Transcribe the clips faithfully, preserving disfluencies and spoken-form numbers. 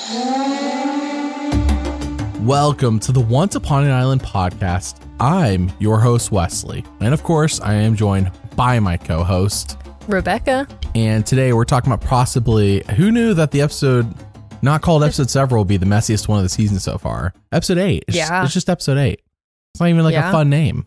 Welcome to the Once Upon an Island podcast. I'm your host, Wesley. And of course, I am joined by my co-host, Rebecca. And today we're talking about possibly, who knew that the episode, not called episode several, will be the messiest one of the season so far? Episode eight. It's, yeah. just, it's just episode eight. It's not even like yeah. a fun name.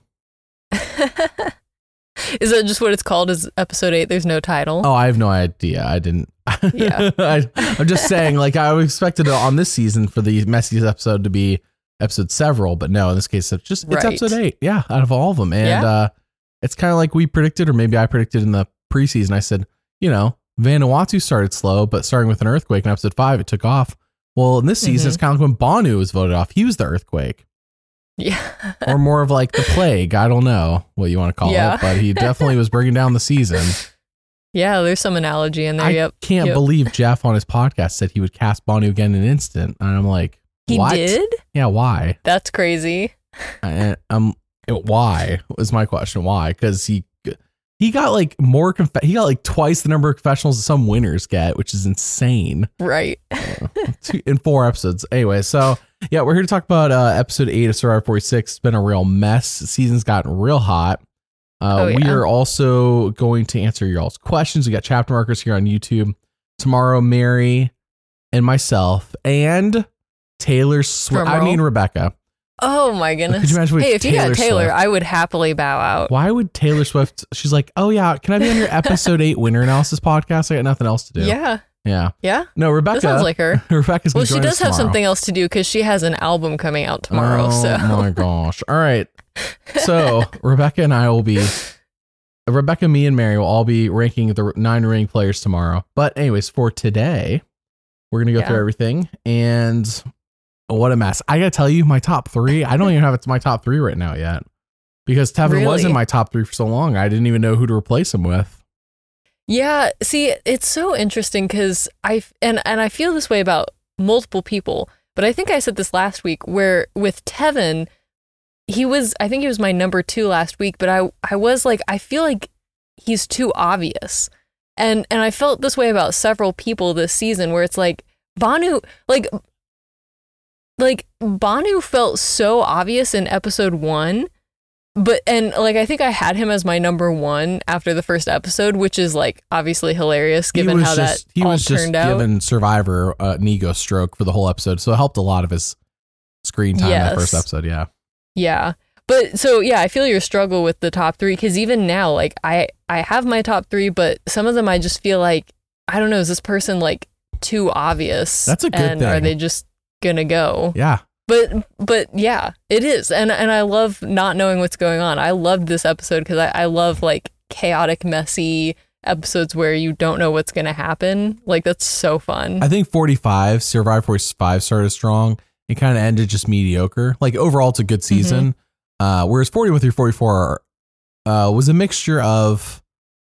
Is that just what it's called? Is episode eight? There's no title? Oh, I have no idea. I didn't. Yeah. I, I'm just saying, like, I expected it on this season for the messiest episode to be episode several, but no, in this case, it's just, it's right. episode eight. Yeah, out of all of them. And yeah. uh, it's kind of like we predicted, or maybe I predicted in the preseason. I said, you know, Vanuatu started slow, but starting with an earthquake in episode five, it took off. Well, in this season, mm-hmm. it's kind of like when Banu was voted off. He was the earthquake. Yeah. Or more of like the plague. I don't know what you want to call yeah. it, but he definitely was bringing down the season. Yeah, there's some analogy in there. I yep. can't yep. believe Jeff on his podcast said he would cast Banu again in an instant. And I'm like, he what? did? Yeah, why? That's crazy. I, um, why was my question. Why? Because he he got like more, conf- he got like twice the number of confessionals some winners get, which is insane. Right. uh, two, in four episodes. Anyway, so yeah, we're here to talk about uh, episode eight of Survivor forty-six. It's been a real mess. The season's gotten real hot. Uh, oh, yeah. We are also going to answer y'all's questions. We got chapter markers here on YouTube. Tomorrow, Mary and myself and Taylor Swift. I mean, Rebecca. Oh my goodness. Could you imagine hey, if Taylor you got Taylor, Swift? I would happily bow out. Why would Taylor Swift? She's like, oh yeah, can I be on your episode eight winner analysis podcast? I got nothing else to do. Yeah. Yeah. Yeah. No, Rebecca. That sounds like her. Rebecca's Well, she does have tomorrow. something else to do because she has an album coming out tomorrow. Oh so. my gosh. All right. So Rebecca and I will be, Rebecca, me, and Mary will all be ranking the nine ring players tomorrow. But anyways, for today, we're going to go yeah. through everything. And what a mess. I got to tell you, my top three, I don't even have it to my top three right now yet. Because Tevin really? was in my top three for so long. I didn't even know who to replace him with. Yeah, see, it's so interesting because I and and I feel this way about multiple people, but I think I said this last week where with Tevin, he was I think he was my number two last week, but I I was like I feel like he's too obvious, and and I felt this way about several people this season where it's like Banu like like Banu felt so obvious in episode one. But, and like, I think I had him as my number one after the first episode, which is like obviously hilarious given how just, that he all was just turned out. giving Survivor uh, an ego stroke for the whole episode. So it helped a lot of his screen time yes. in that first episode. Yeah. Yeah. But so, yeah, I feel your struggle with the top three because even now, like I, I have my top three, but some of them I just feel like, I don't know, is this person like too obvious? That's a good and thing. Are they just going to go? Yeah. But but yeah, it is. And and I love not knowing what's going on. I loved this episode because I, I love like chaotic, messy episodes where you don't know what's going to happen. Like that's so fun. I think forty-five, Survivor forty-five started strong. It kind of ended just mediocre. Like overall, it's a good season. Mm-hmm. Uh, whereas forty-one through forty-four uh, was a mixture of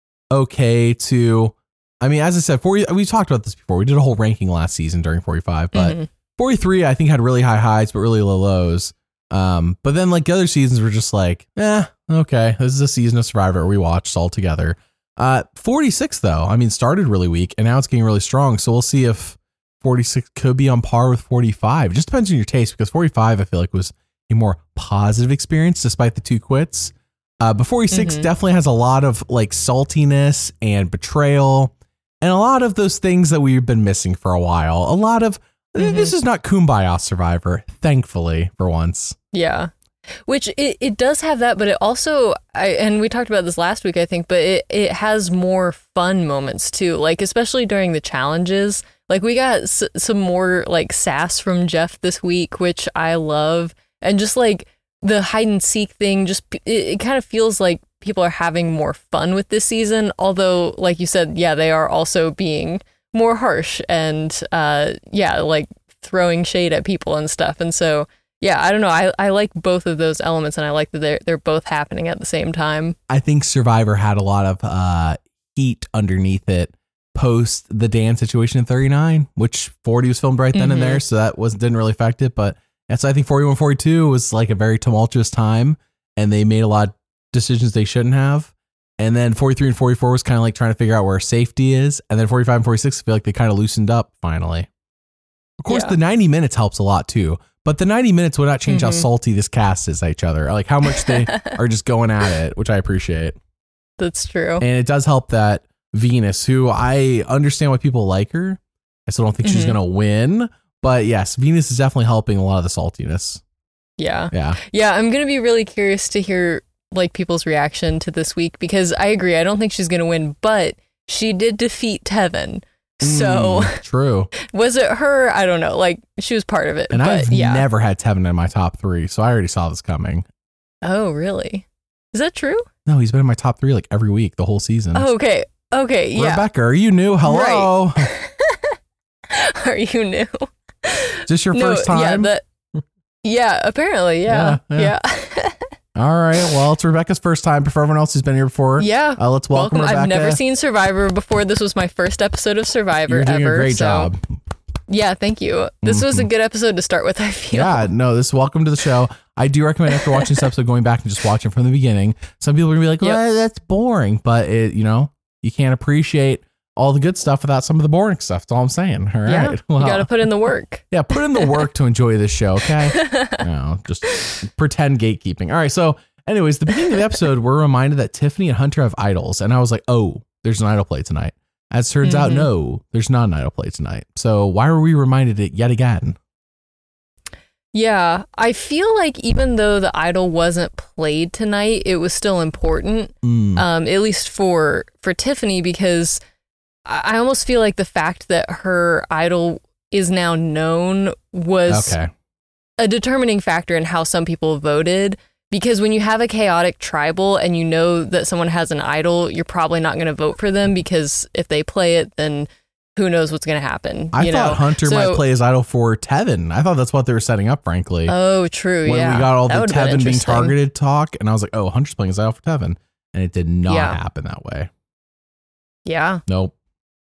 okay to, I mean, as I said, forty, we talked about this before. We did a whole ranking last season during forty-five, but mm-hmm. forty-three, I think, had really high highs, but really low lows. Um, but then like the other seasons were just like, eh, okay, this is a season of Survivor we watched all together. Uh, forty-six, though, I mean, started really weak and now it's getting really strong. So we'll see if forty-six could be on par with forty-five. It just depends on your taste because forty-five, I feel like, was a more positive experience despite the two quits. Uh, but forty-six mm-hmm. definitely has a lot of like saltiness and betrayal and a lot of those things that we've been missing for a while. A lot of Mm-hmm. This is not Kumbaya Survivor, thankfully, for once. Yeah. Which it, it does have that, but it also, I and we talked about this last week, I think, but it, it has more fun moments too. Like, especially during the challenges. Like, we got s- some more like sass from Jeff this week, which I love. And just like the hide and seek thing, just it, it kind of feels like people are having more fun with this season. Although, like you said, yeah, they are also being more harsh and uh yeah like throwing shade at people and stuff. And so yeah, I don't know, I, I like both of those elements and I like that they're, they're both happening at the same time. I think Survivor had a lot of uh heat underneath it post the Dan situation in thirty-nine, which forty was filmed right then mm-hmm. and there, so that wasn't didn't really affect it. But and so I think forty-one forty-two was like a very tumultuous time and they made a lot of decisions they shouldn't have. And then forty-three and forty-four was kind of like trying to figure out where safety is. And then forty-five and forty-six, I feel like they kind of loosened up finally. Of course, Yeah. the ninety minutes helps a lot too. But the ninety minutes would not change Mhm. how salty this cast is at each other. Like how much they are just going at it, which I appreciate. That's true. And it does help that Venus, who I understand why people like her, I still don't think she's Mhm. going to win. But yes, Venus is definitely helping a lot of the saltiness. Yeah. Yeah. Yeah, I'm going to be really curious to hear like people's reaction to this week because I agree. I don't think she's going to win, but she did defeat Tevin. So Mm, true. was it her? I don't know. Like she was part of it. And but I've yeah. never had Tevin in my top three, so I already saw this coming. Oh, really? Is that true? No, he's been in my top three like every week, the whole season. Oh, okay. Okay. Yeah. Rebecca, are you new? Hello. Are you new? Is this your No, first time? Yeah. That, yeah. Apparently. Yeah. Yeah, Yeah. yeah. All right. Well, it's Rebecca's first time for everyone else who's been here before. Yeah. Uh, let's welcome, Rebecca. I've never seen Survivor before. This was my first episode of Survivor You're doing ever. a great so, job. Yeah. Thank you. This was a good episode to start with, I feel. Yeah, no, this is welcome to the show. I do recommend after watching this episode going back and just watching from the beginning. Some people are gonna be like, Yep. well, that's boring, but it, you know, you can't appreciate all the good stuff without some of the boring stuff. That's all I'm saying. All right. Yeah. Well, You got to put in the work. yeah, put in the work to enjoy this show, okay? No, just pretend gatekeeping. All right, so anyways, the beginning of the episode, we're reminded that Tiffany and Hunter have idols, and I was like, oh, there's an idol play tonight. As turns out, Mhm. no, there's not an idol play tonight. So why were we reminded it yet again? Yeah, I feel like even though the idol wasn't played tonight, it was still important. Mm, Um, at least for for Tiffany, because I I almost feel like the fact that her idol is now known was okay. a determining factor in how some people voted. Because when you have a chaotic tribal and you know that someone has an idol, you're probably not going to vote for them because if they play it, then who knows what's going to happen. I you thought know? Hunter So- might play his idol for Tevin. I thought that's what they were setting up, frankly. Oh, true. when yeah. we got all That the would've been Tevin being interesting. targeted talk, and I was like, oh, Hunter's playing his idol for Tevin. And it did not Yeah. happen that way. Yeah. Nope.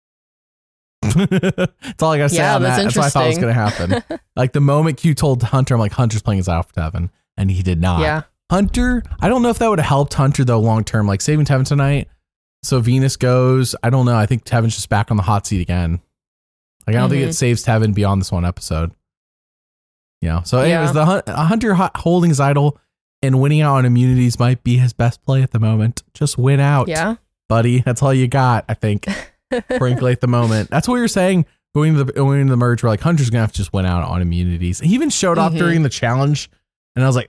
That's all I gotta say Yeah, on that's that. That's what I thought was interesting. gonna happen. Like the moment Q told Hunter, I'm like, Hunter's playing his idol for Tevin, and he did not. Yeah. Hunter, I don't know if that would have helped Hunter though long term, like saving Tevin tonight. So Venus goes. I don't know. I think Tevin's just back on the hot seat again. Like I don't think Mhm. it saves Tevin beyond this one episode. You know. So anyways, Yeah. the Hun- Hunter ho- holding his idol and winning out on immunities might be his best play at the moment. Just win out, Yeah. buddy. That's all you got, I think. Frankly, at the moment, that's what we were saying. Going to the going to the merge, we're like Hunter's gonna have to just win out on immunities. He even showed up Mhm. during the challenge, and I was like,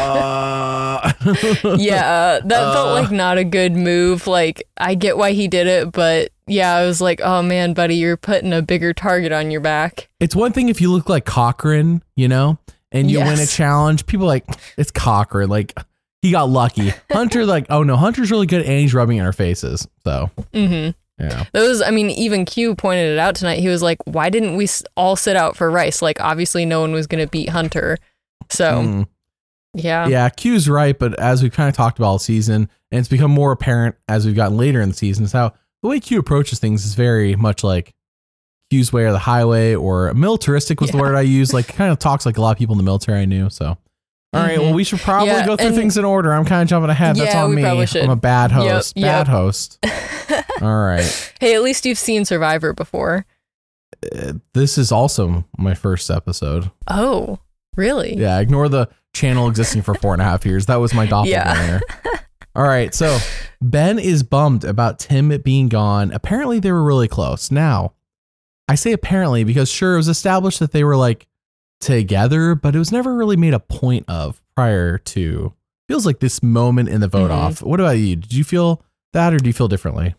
uh Yeah. That Uh. felt like not a good move. Like, I get why he did it, but yeah, I was like, oh man, buddy, you're putting a bigger target on your back. It's one thing if you look like Cochran, you know, and you win a Yes. challenge. People are like, it's Cochran. Like he got lucky. Hunter, like, oh no, Hunter's really good, and he's rubbing in our faces. So Mm-hmm. yeah, Those, I mean, even Q pointed it out tonight. He was like, why didn't we s- all sit out for Rice? Like, obviously, no one was going to beat Hunter. So, Mm. yeah. yeah, Q's right. But as we've kind of talked about all season, and it's become more apparent as we've gotten later in the season, is how the way Q approaches things is very much like Q's way or the highway, or militaristic was the Yeah. word I used. Like kind of talks like a lot of people in the military I knew. So. All right, Mhm. well, we should probably Yeah, go through and- things in order. I'm kind of jumping ahead. That's Yeah, on we me. probably should. I'm a bad Yep, host. Bad yep. host. All right. Hey, at least you've seen Survivor before. Uh, This is also my first episode. Oh, really? Yeah, ignore the channel existing for four and a half years. That was my doppelganger. All right, so Ben is bummed about Tim being gone. Apparently, they were really close. Now, I say apparently because sure, it was established that they were like together, but it was never really made a point of prior to. Feels like this moment in the vote Mhm. off. What about you? Did you feel that, or do you feel differently?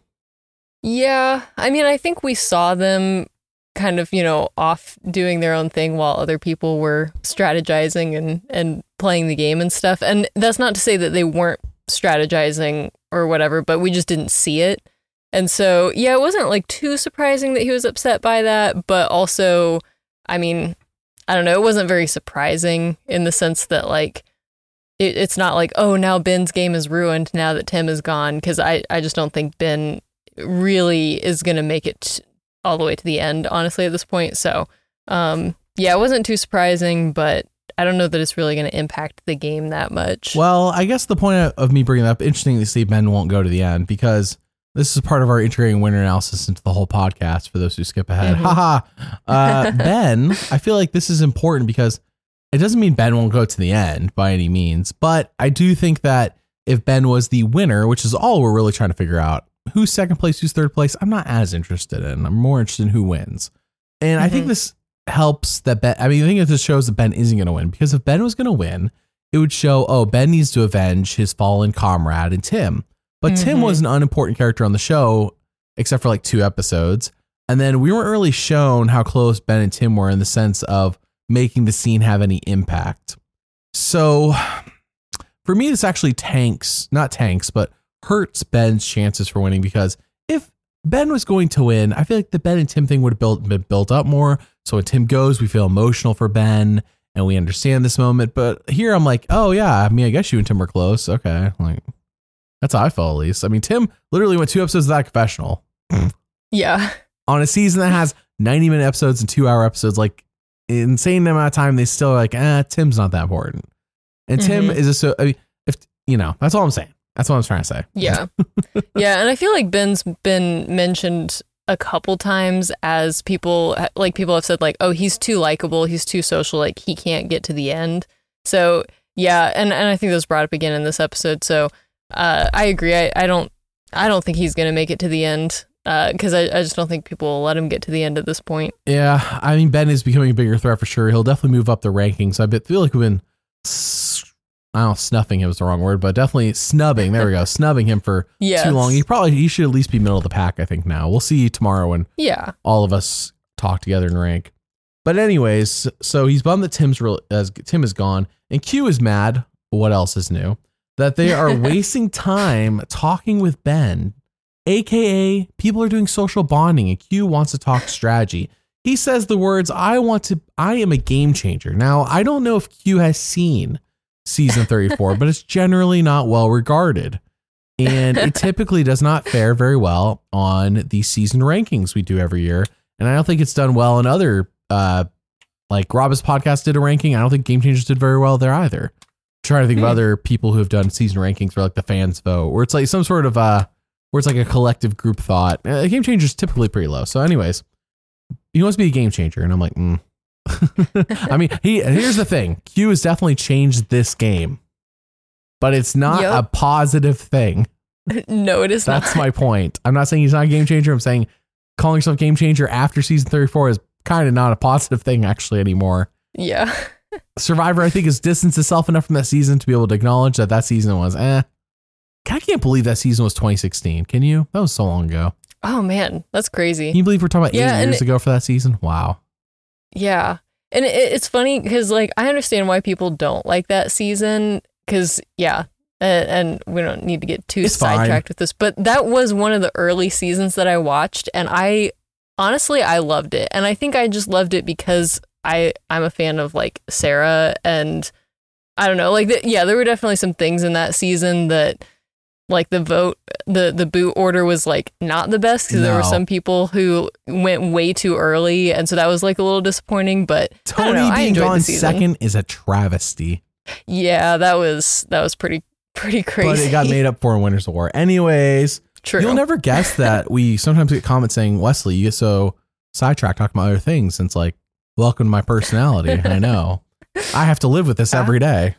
Yeah. I mean, I think we saw them kind of, you know, off doing their own thing while other people were strategizing and, and playing the game and stuff. And that's not to say that they weren't strategizing or whatever, but we just didn't see it. And so, yeah, it wasn't like too surprising that he was upset by that, but also, I mean, I don't know, it wasn't very surprising in the sense that like, it, it's not like, oh, now Ben's game is ruined now that Tim is gone. Because I, I just don't think Ben really is going to make it t- all the way to the end, honestly, at this point. So, um, yeah, it wasn't too surprising, but I don't know that it's really going to impact the game that much. Well, I guess the point of me bringing that up, interesting to see Ben won't go to the end because This is part of our integrating winner analysis into the whole podcast for those who skip ahead. Mm-hmm. Haha. uh, Ben, I feel like this is important because it doesn't mean Ben won't go to the end by any means, but I do think that if Ben was the winner, which is all we're really trying to figure out, who's second place, who's third place, I'm not as interested in. I'm more interested in who wins. And mm-hmm. I think this helps that Ben, I mean, I think this shows that Ben isn't going to win, because if Ben was going to win, it would show, oh, Ben needs to avenge his fallen comrade and Tim. But mm-hmm. Tim was an unimportant character on the show, except for like two episodes. And then we weren't really shown how close Ben and Tim were in the sense of making the scene have any impact. So for me, this actually tanks, not tanks, but hurts Ben's chances for winning, because if Ben was going to win, I feel like the Ben and Tim thing would have built, been built up more. So when Tim goes, we feel emotional for Ben and we understand this moment. But here I'm like, oh yeah, I mean, I guess you and Tim were close. Okay. Like, that's how I felt, at least. I mean, Tim literally went two episodes of that confessional. Yeah. On a season that has ninety minute episodes and two hour episodes, like insane amount of time, they still are like, eh, Tim's not that important. And Tim mm-hmm. is a, so, I mean, if, you know, that's all I'm saying. That's what I'm trying to say. Yeah. Yeah. And I feel like Ben's been mentioned a couple times as people, like people have said like, oh, he's too likable. He's too social. Like he can't get to the end. So yeah. And, and I think that was brought up again in this episode. So uh, I agree. I, I don't, I don't think he's going to make it to the end. Uh, cause I, I just don't think people will let him get to the end at this point. Yeah. I mean, Ben is becoming a bigger threat for sure. He'll definitely move up the rankings. I feel like we've been, I don't know, snuffing him is the wrong word, but definitely snubbing. There we go. Snubbing him for yes. too long. He probably, he should at least be middle of the pack, I think now. We'll see tomorrow when yeah. all of us talk together and rank. But anyways, so he's bummed that Tim's real, as Tim is gone, and Q is mad. What else is new? That they are wasting time talking with Ben, A K A people are doing social bonding and Q wants to talk strategy. He says the words, I want to, I am a game changer. Now, I don't know if Q has seen season thirty-four, but it's generally not well regarded. And it typically does not fare very well on the season rankings we do every year. And I don't think it's done well in other, uh, like Rob's podcast did a ranking. I don't think Game Changers did very well there either. I'm trying to think hmm. of other people who have done season rankings where like the fans vote, where it's like some sort of, uh, where it's like a collective group thought. Uh, Game Changers typically pretty low. So anyways, he wants to be a game changer. And I'm like, mm. I mean, he here's the thing. Q has definitely changed this game, but it's not yep. a positive thing. No, it is That's not. That's my point. I'm not saying he's not a game changer. I'm saying calling yourself game changer after season thirty-four is kind of not a positive thing actually anymore. Yeah. Survivor, I think, has distanced itself enough from that season to be able to acknowledge that that season was eh. I can't believe that season was twenty sixteen. Can you? That was so long ago. Oh, man. That's crazy. Can you believe we're talking about eight yeah, years it, ago for that season? Wow. Yeah. And it, it's funny because, like, I understand why people don't like that season because, yeah, and, and we don't need to get too it's sidetracked fine. with this, but that was one of the early seasons that I watched, and I, honestly, I loved it. And I think I just loved it because I, I'm a fan of, like, Sarah, and I don't know, like, the, yeah, there were definitely some things in that season that, like the vote, the, the boot order was like not the best because no. there were some people who went way too early. And so that was like a little disappointing, but Tony I don't know, being I enjoyed gone the season. second is a travesty. Yeah, that was, that was pretty, pretty crazy. But it got made up for in Winter's War. Anyways, True. You'll never guess that we sometimes get comments saying, Wesley, you get so sidetracked talking about other things. And it's like, welcome to my personality. I know. I have to live with this every day.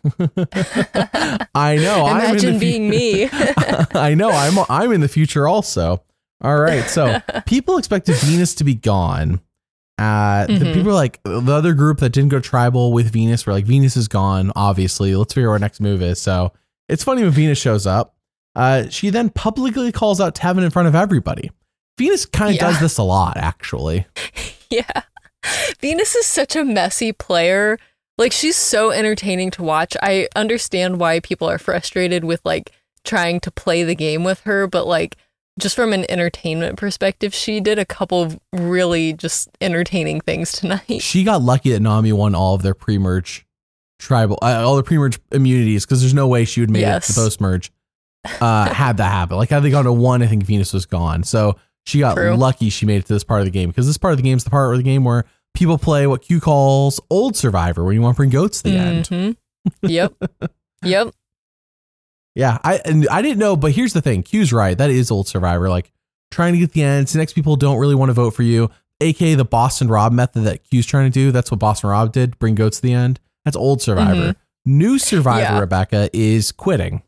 I know. Imagine I'm being me. I know. I'm I'm in the future also. All right. So people expected Venus to be gone. Uh, mm-hmm. The people are like the other group that didn't go tribal with Venus were like, Venus is gone. Obviously, let's figure out what our next move is. So it's funny when Venus shows up. Uh, she then publicly calls out Tevin in front of everybody. Venus kind of yeah. does this a lot, actually. Yeah. Venus is such a messy player. Like, she's so entertaining to watch. I understand why people are frustrated with, like, trying to play the game with her, but, like, just from an entertainment perspective, she did a couple of really just entertaining things tonight. She got lucky that Nami won all of their pre-merge tribal, uh, all the pre-merge immunities, because there's no way she would make yes. it to post-merge. Uh, had that happen. Like, had they gone to one, I think Venus was gone. So she got True. lucky she made it to this part of the game, because this part of the game is the part of the game where people play what Q calls old Survivor, where you want to bring goats to the mm-hmm. end. Yep. Yep. Yeah, I and I didn't know, but here's the thing. Q's right. That is old Survivor. Like trying to get the ends. The next people don't really want to vote for you. A K A the Boston Rob method that Q's trying to do. That's what Boston Rob did. Bring goats to the end. That's old Survivor. Mm-hmm. New Survivor, yeah. Rebecca, is quitting.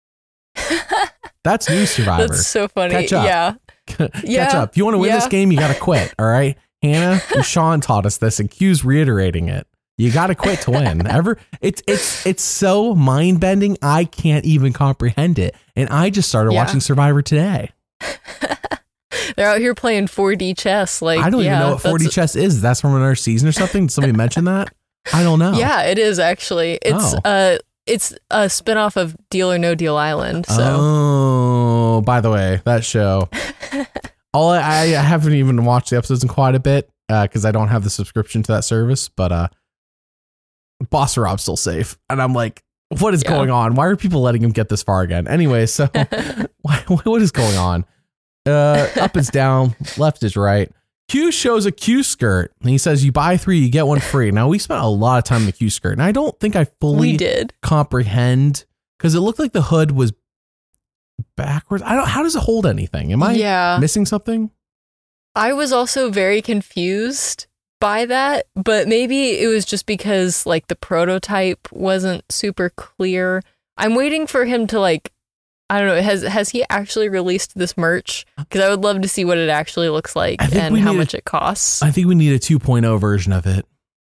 That's new Survivor. That's so funny. Catch up. Yeah. Catch yeah. up. If you want to win yeah. this game, you got to quit. All right. Hannah and Sean taught us this, and Q's reiterating it. You got to quit to win. Ever, it's it's it's so mind bending. I can't even comprehend it. And I just started yeah. watching Survivor today. They're out here playing four D chess. Like I don't yeah, even know what four D chess is. That's from another season or something. Did somebody mention that? I don't know. Yeah, it is actually. It's oh. uh, it's a spinoff of Deal or No Deal Island. So. Oh, by the way, that show. All I, I haven't even watched the episodes in quite a bit because uh, I don't have the subscription to that service. But uh, Boss Rob's still safe, and I'm like, what is yeah. going on? Why are people letting him get this far again? Anyway, so why, what is going on? Uh, up is down, left is right. Q shows a Q skirt, and he says, "You buy three, you get one free." Now we spent a lot of time in the Q skirt, and I don't think I fully we did. comprehend because it looked like the hood was backwards. I don't. How does it hold anything? Am I yeah. missing something? I was also very confused by that, but maybe it was just because like the prototype wasn't super clear. I'm waiting for him to like. I don't know. Has has he actually released this merch? Because I would love to see what it actually looks like and how much a, it costs. I think we need a two point oh version of it.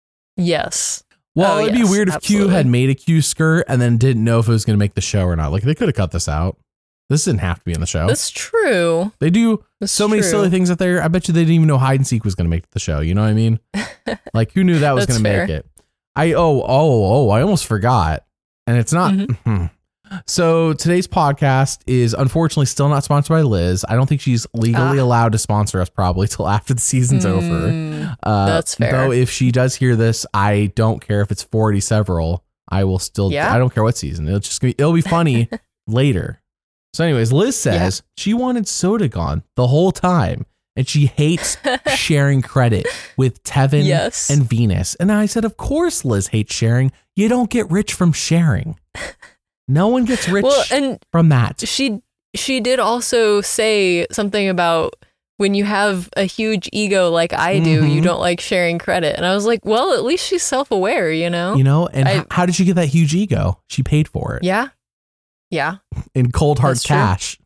Yes. Well, oh, it'd yes, be weird if absolutely. Q had made a Q skirt and then didn't know if it was going to make the show or not. Like they could have cut this out. This didn't have to be in the show. That's true. They do That's so true. many silly things out there. I bet you they didn't even know hide and seek was going to make the show. You know what I mean? Like who knew that was going to make it? I oh oh oh I almost forgot, and it's not. Mm-hmm. So today's podcast is unfortunately still not sponsored by Liz. I don't think she's legally ah. allowed to sponsor us probably till after the season's mm, over. Uh, that's fair. Though if she does hear this, I don't care if it's forty several. I will still. Yeah. I don't care what season. It'll just be, it'll be funny later. So, anyways, Liz says yeah. she wanted Sodagon the whole time, and she hates sharing credit with Tevin yes. and Venus. And I said, of course, Liz hates sharing. You don't get rich from sharing. No one gets rich well, and from that. She she did also say something about when you have a huge ego like I do, mm-hmm. you don't like sharing credit. And I was like, well, at least she's self-aware, you know? You know, and I, h- how did she get that huge ego? She paid for it. Yeah. Yeah. In cold hard That's cash.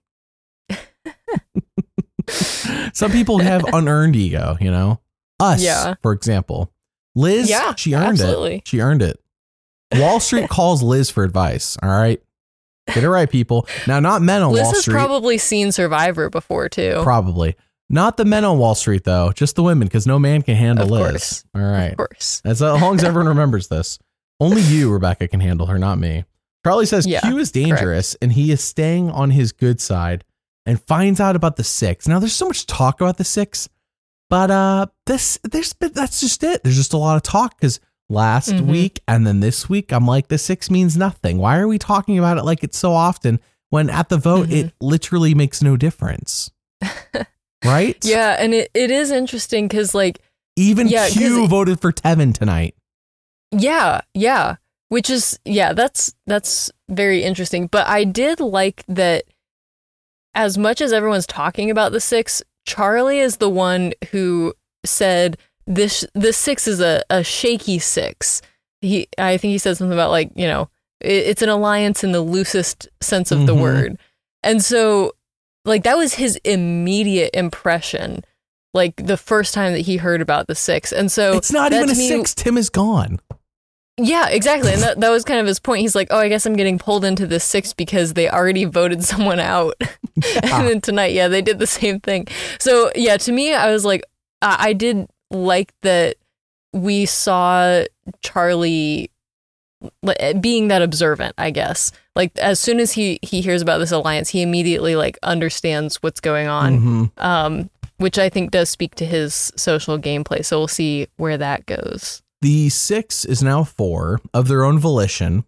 Some people have unearned ego, you know? Us, yeah. for example. Liz, yeah, she earned absolutely. it. She earned it. Wall Street calls Liz for advice. All right. Get it right, people. Now, not men on Liz Wall has Street. probably seen Survivor before, too. Probably. Not the men on Wall Street, though. Just the women, because no man can handle of Liz. Course. All right. Of course. As long as everyone remembers this. Only you, Rebecca, can handle her, not me. Charlie says yeah, Q is dangerous, correct. And he is staying on his good side and finds out about the six. Now, there's so much talk about the six, but uh, this, there's, that's just it. There's just a lot of talk, because last mm-hmm. week and then this week, I'm like, the six means nothing. Why are we talking about it like it's so often when at the vote, mm-hmm. it literally makes no difference? Right? Yeah. And it, it is interesting because like, even yeah, Q it, voted for Tevin tonight. Yeah. Yeah. Which is, yeah, that's, that's very interesting. But I did like that as much as everyone's talking about the six, Charlie is the one who said, This the six is a, a shaky six. He I think he said something about like, you know, it, it's an alliance in the loosest sense of mm-hmm. the word. And so like that was his immediate impression, like the first time that he heard about the six. And so it's not even a me, six. Tim is gone. Yeah, exactly. And that, that was kind of his point. He's like, oh, I guess I'm getting pulled into this six because they already voted someone out. Yeah. And then tonight, yeah, they did the same thing. So yeah, to me, I was like, I, I did like that we saw Charlie being that observant, I guess. Like as soon as he, he hears about this alliance, he immediately like understands what's going on, mm-hmm. um, which I think does speak to his social gameplay. So we'll see where that goes. The six is now four of their own volition.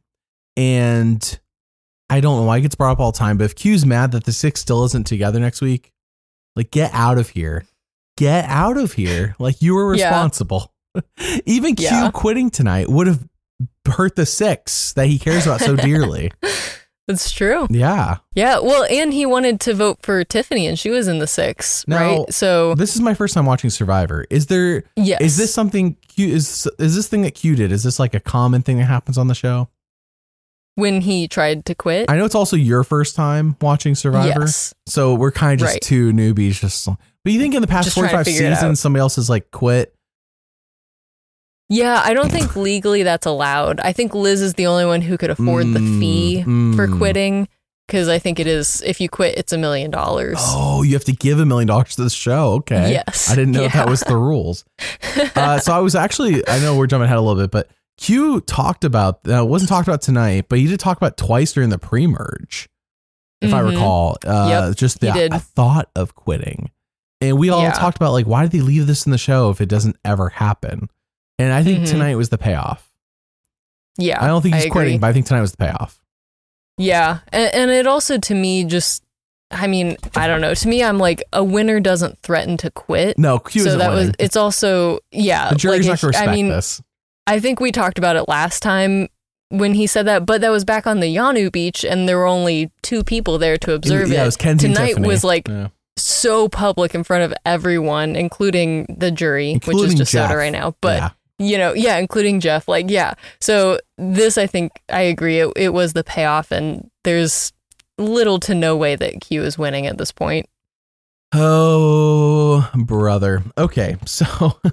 And I don't know why it gets brought up all the time, but if Q's mad that the six still isn't together next week, like get out of here. Get out of here. Like you were responsible. Yeah. Even Q yeah. quitting tonight would have hurt the six that he cares about so dearly. That's true. Yeah. Yeah. Well, and he wanted to vote for Tiffany, and she was in the six, Now, right? So this is my first time watching Survivor. Is there? yes. Is this something? Q, is is this thing that Q did? Is this like a common thing that happens on the show? When he tried to quit? I know it's also your first time watching Survivor. Yes. So we're kind of just Right. two newbies. Just, but you think in the past Just trying to forty-five figure it out. seasons, somebody else has like quit? Yeah, I don't think legally that's allowed. I think Liz is the only one who could afford the fee Mm, for mm. quitting, because I think it is, if you quit, it's a million dollars. Oh, you have to give a million dollars to the show. Okay. Yes. I didn't know Yeah. that was the rules. Uh, so I was actually, I know we're jumping ahead a little bit, but Q talked about, uh, wasn't talked about tonight, but he did talk about twice during the pre-merge, if I Mhm. recall. Uh, Yep, just the he did. a thought of quitting. And we all Yeah. talked about like, why did they leave this in the show if it doesn't ever happen? And I think Mhm. tonight was the payoff. Yeah. I don't think he's agree. quitting, but I think tonight was the payoff. Yeah. And, and it also, to me, just, I mean, I don't know. To me, I'm like, a winner doesn't threaten to quit. No, Q so isn't that winning. was, it's also, yeah. The jury's like not going to a- respect I mean, this. I think we talked about it last time when he said that, but that was back on the Yanu beach and there were only two people there to observe Yeah, it. it was Kenzie and Tonight Tiffany. was like Yeah. so public in front of everyone, including the jury, which Including is just Jeff. Soda right now. But, Yeah. you know, yeah, including Jeff. Like, yeah. So this, I think, I agree. It, it was the payoff, and there's little to no way that Q is winning at this point. Oh, brother. Okay, so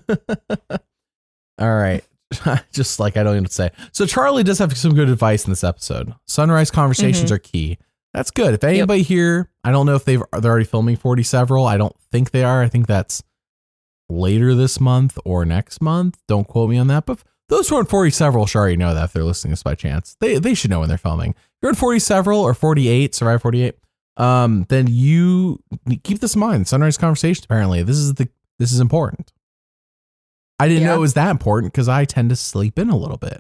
all right. Just like I don't even know what to say. So Charlie does have some good advice in this episode. Sunrise conversations Mhm. are key. That's good. If anybody here, I don't know if they've they're already filming forty several. I don't think they are. I think that's later this month or next month. Don't quote me on that. But those who are in forty several should already know that if they're listening to this by chance. They they should know when they're filming. If you're in forty several or forty-eight, Survive forty-eight, um, then you keep this in mind. Sunrise conversations, apparently. This is the this is important. I didn't Yeah. know it was that important because I tend to sleep in a little bit.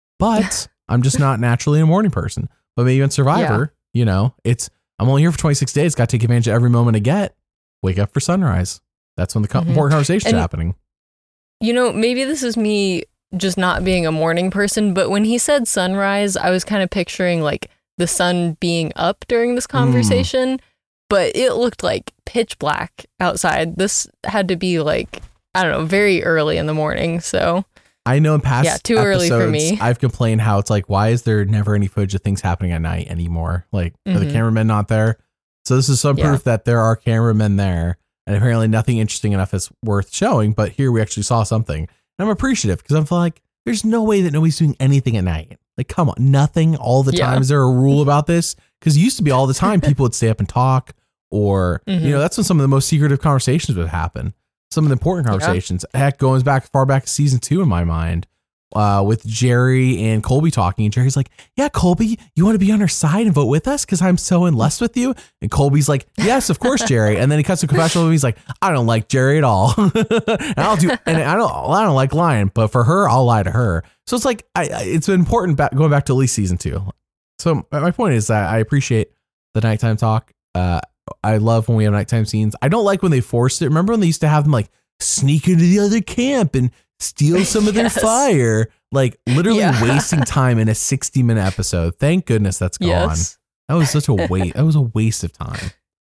But I'm just not naturally a morning person. But maybe on Survivor, you know, it's I'm only here for twenty-six days, got to take advantage of every moment I get. Wake up for sunrise. That's when the co- Mhm. important conversations And- are happening. You know, maybe this is me just not being a morning person, but when he said sunrise, I was kind of picturing like the sun being up during this conversation, but it looked like pitch black outside. This had to be like, I don't know, very early in the morning. So I know in past Yeah, too early for episodes, me. I've complained how it's like, why is there never any footage of things happening at night anymore? Like, are the Mhm. cameramen not there? So this is some Yeah. proof that there are cameramen there, and apparently nothing interesting enough is worth showing. But here we actually saw something. And I'm appreciative because I'm like, there's no way that nobody's doing anything at night. Like, come on, nothing all the Yeah. time. Is there a rule about this? Because it used to be all the time people would stay up and talk, or Mhm. you know, that's when some of the most secretive conversations would happen. Some of the important Yeah. conversations. Heck, going back far back to season two in my mind, uh, with Jerry and Colby talking. And Jerry's like, "Yeah, Colby, you want to be on our side and vote with us because I'm so in lust with you." And Colby's like, "Yes, of course, Jerry." And then he cuts to confessional and he's like, "I don't like Jerry at all." and I'll do, and I don't, I don't like lying, but for her, I'll lie to her. So it's like, I, I it's important back, going back to at least season two. So my point is that I appreciate the nighttime talk. Uh, I love when we have nighttime scenes. I don't like when they forced it. Remember when they used to have them like sneak into the other camp and steal some of Yes. their fire? Like literally Yeah. wasting time in a sixty minute episode. Thank goodness that's gone. yes. That was such a waste. That was a waste of time.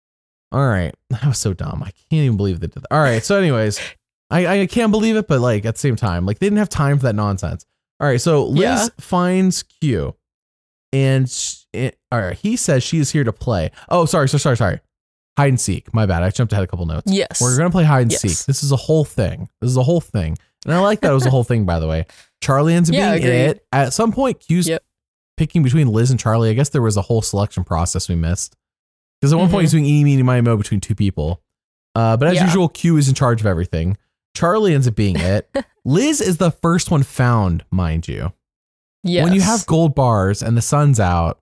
All right. That was so dumb. I can't even believe they did that. All right. So anyways, I, I can't believe it, but like at the same time, like they didn't have time for that nonsense. All right. So Liz Yeah. finds Q and sh- it, all right, he says she is here to play. Oh, sorry. So sorry. Sorry. Hide and seek. My bad. I jumped ahead a couple notes. Yes. We're going to play hide and Yes. seek. This is a whole thing. This is a whole thing. And I like that it was a whole thing, by the way. Charlie ends up Yeah, being agreed. it. At some point, Q's Yep. picking between Liz and Charlie. I guess there was a whole selection process we missed. Because at one Mhm. point he's doing eeny, meeny, miny, mo between two people. Uh, but as Yeah. usual, Q is in charge of everything. Charlie ends up being it. Liz is the first one found, mind you. Yes. When you have gold bars and the sun's out,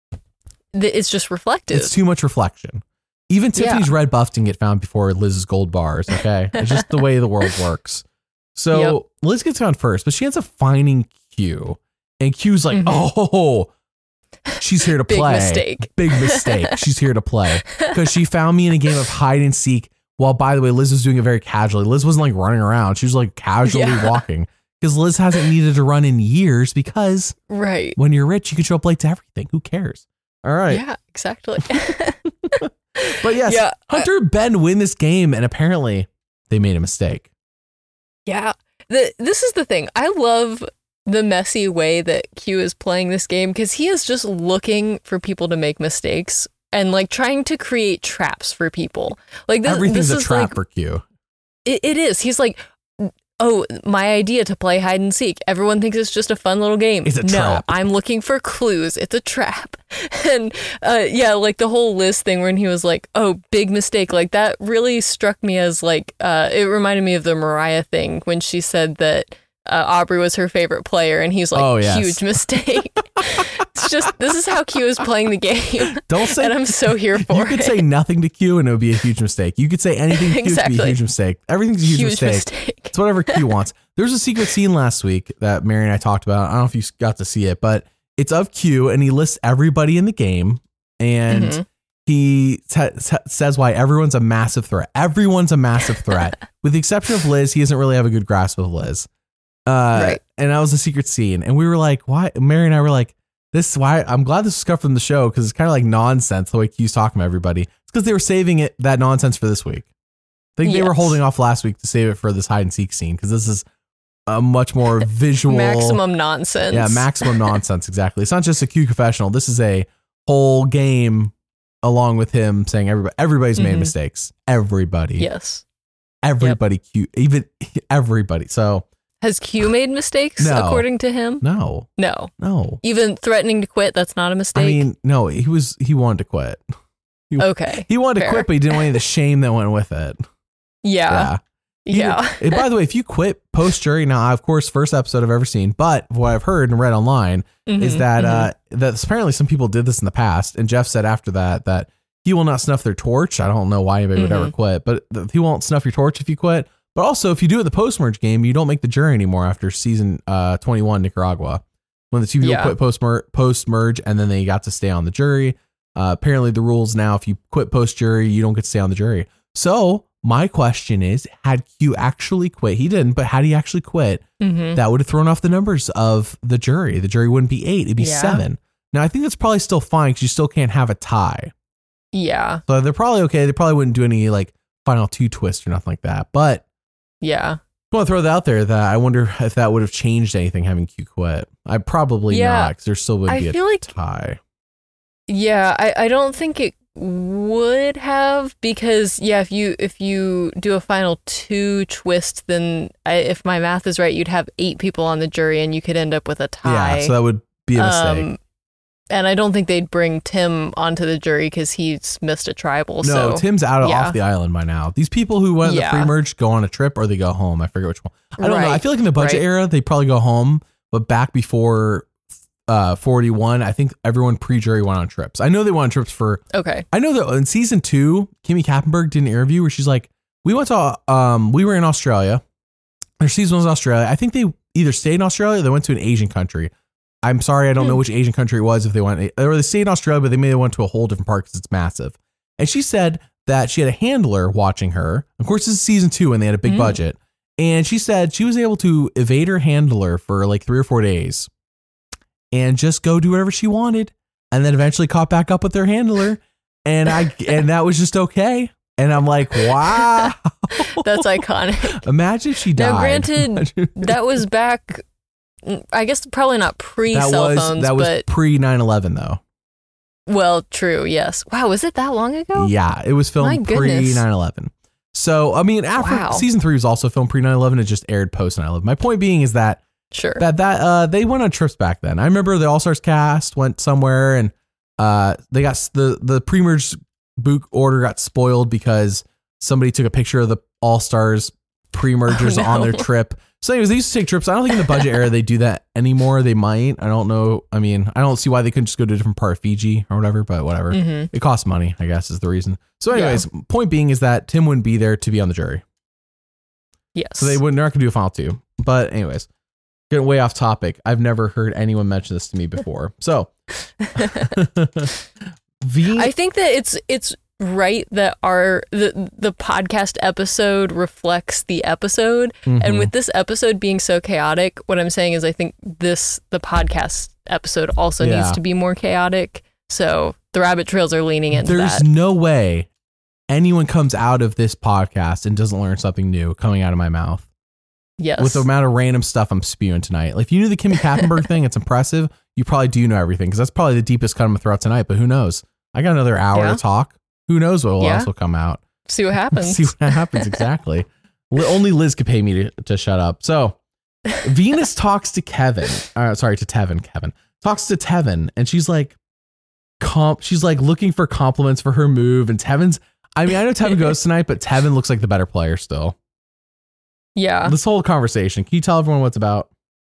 Th- it's just reflective. it's too much reflection. Even Tiffany's Yeah. red buff didn't get found before Liz's gold bars. Okay. It's just the way the world works. So Yep. Liz gets found first, but she ends up finding Q. And Q's like, Mhm. oh, she's here to Big play. mistake. Big mistake. She's here to play. Because she found me in a game of hide and seek. While, by the way, Liz was doing it very casually. Liz wasn't like running around. She was like casually Yeah. walking. Because Liz hasn't needed to run in years because Right. when you're rich, you can show up late to everything. Who cares? All right. Yeah, exactly. But yes, yeah, Hunter and Ben win this game, and apparently they made a mistake. Yeah. The, this is the thing. I love the messy way that Q is playing this game because he is just looking for people to make mistakes and like trying to create traps for people. Like this, Everything's this a is trap like, for Q. It, it is. He's like, oh, my idea to play hide and seek. Everyone thinks it's just a fun little game. It's a no, trap. I'm looking for clues. It's a trap. And uh, yeah, like the whole Liz thing when he was like, oh, big mistake. Like that really struck me as like, uh, it reminded me of the Mariah thing when she said that uh, Aubrey was her favorite player. And he's like, Oh, yes. huge mistake. It's just, this is how Q is playing the game. Don't say, and I'm so here for it. you could say nothing to Q and it would be a huge mistake. You could say anything to Q, Exactly. it would be a huge mistake. Everything's a huge, Huge mistake. mistake. It's whatever Q wants. There's a secret scene last week that Mary and I talked about. I don't know if you got to see it, but it's of Q and he lists everybody in the game and Mhm. he t- t- says why everyone's a massive threat. Everyone's a massive threat. With the exception of Liz, he doesn't really have a good grasp of Liz. Uh, Right. And that was a secret scene. And we were like, why? Mary and I were like, this is why I'm glad this was cut from the show because it's kind of like nonsense the way Q's talking to everybody. It's because they were saving it that nonsense for this week. I think they were Yes. holding off last week to save it for this hide and seek scene because this is a much more visual, Maximum nonsense. yeah, maximum nonsense. Exactly. It's not just a Q confessional. This is a whole game along with him saying everybody, everybody's made Mhm. mistakes. Everybody, Yes. everybody, Q, even everybody. So Has Q made mistakes No. according to him? no, No. no. Even threatening to quit, that's not a mistake. I mean, no. He was he wanted to quit. okay. He wanted Fair. to quit, but he didn't want any of the shame that went with it. Yeah. He- Yeah. and by the way, if you quit post jury, now of course, first episode I've ever seen, but what I've heard and read online is Mhm, that mhm. uh, that apparently some people did this in the past, and Jeff said after that that he will not snuff their torch. I don't know why anybody would ever Mhm. quit, but th- he won't snuff your torch if you quit. But also, if you do it the post merge game, you don't make the jury anymore after season uh, twenty-one Nicaragua, when the two people Yeah. quit post post merge, and then they got to stay on the jury. Uh, apparently, the rules now, if you quit post jury, you don't get to stay on the jury. So my question is, had Q actually quit? He didn't, but had he actually quit, Mhm. that would have thrown off the numbers of the jury. The jury wouldn't be eight, it'd be Yeah. seven. Now, I think that's probably still fine because you still can't have a tie. Yeah. So they're probably okay. They probably wouldn't do any like final two twists or nothing like that. But Yeah. I want to throw that out there that I wonder if that would have changed anything having Q quit. I probably Yeah. not because there still would I be a feel like- tie. Yeah. I, I don't think it would have because yeah, if you if you do a final two twist, then I, if my math is right, you'd have eight people on the jury and you could end up with a tie. Yeah, so that would be a mistake. Um, and I don't think they'd bring Tim onto the jury because he's missed a tribal. No, so Tim's out of, yeah. off the island by now. These people who went Yeah. the pre-merge go on a trip or they go home. I forget which one. I don't know. I Right, feel like in the budget right. era, they probably go home. But back before uh, forty-one, I think everyone pre-jury went on trips. I know they went on trips for... okay. I know that in season two, Kimmy Kappenberg did an interview where she's like, we went to... Um, we were in Australia. Their season was in Australia. I think they either stayed in Australia or they went to an Asian country. I'm sorry, I don't Hmm. know which Asian country it was if they went, or they stayed in Australia, but they may have went to a whole different park because it's massive. And she said that she had a handler watching her. Of course, this is season two and they had a big Hmm. budget. And she said she was able to evade her handler for like three or four days and just go do whatever she wanted. And then eventually caught back up with their handler. And I, and that was just okay. And I'm like, wow. That's iconic. Imagine if she died. Now, granted, Imagine- That was back, I guess probably not pre that cell was, phones, that was but pre nine eleven though. well, true, yes. Wow, was it that long ago? Yeah, it was My filmed pre goodness. nine eleven. So, I mean, after Wow. season three was also filmed pre nine eleven, it just aired post nine eleven. My point being is that Sure. that that uh they went on trips back then. I remember the All Stars cast went somewhere and uh they got s- the the pre-merge book order got spoiled because somebody took a picture of the All Stars pre-mergers Oh, no. on their trip. So anyways, they used to take trips. I don't think in the budget era they do that anymore. They might. I don't know. I mean, I don't see why they couldn't just go to a different part of Fiji or whatever, but whatever. Mhm. It costs money, I guess, is the reason. So anyways, point being is that Tim wouldn't be there to be on the jury. Yes. So they wouldn't, they're not going to do a final two. But anyways, getting way off topic. I've never heard anyone mention this to me before. So V I think that it's it's right that our the the podcast episode reflects the episode, Mhm. and with this episode being so chaotic, what I'm saying is I think this the podcast episode also Yeah. needs to be more chaotic So the rabbit trails are leaning into There's that. no way anyone comes out of this podcast and doesn't learn something new coming out of my mouth. Yes. With the amount of random stuff I'm spewing tonight. Like, if you knew the Kimmy Kappenberg thing, it's impressive. You probably do know everything, because that's probably the deepest cut I'm going to throw out tonight. But who knows? I got another hour Yeah. to talk. Who knows what Yeah. else will come out? See what happens. See what happens, exactly. Li- Only Liz could pay me to, to shut up. So Venus talks to Kevin. Uh, sorry, to Tevin. Kevin talks to Tevin, and she's like, comp. She's like looking for compliments for her move. And Tevin's, I mean, I know Tevin goes tonight, but Tevin looks like the better player still. Yeah. This whole conversation. Can you tell everyone what it's about?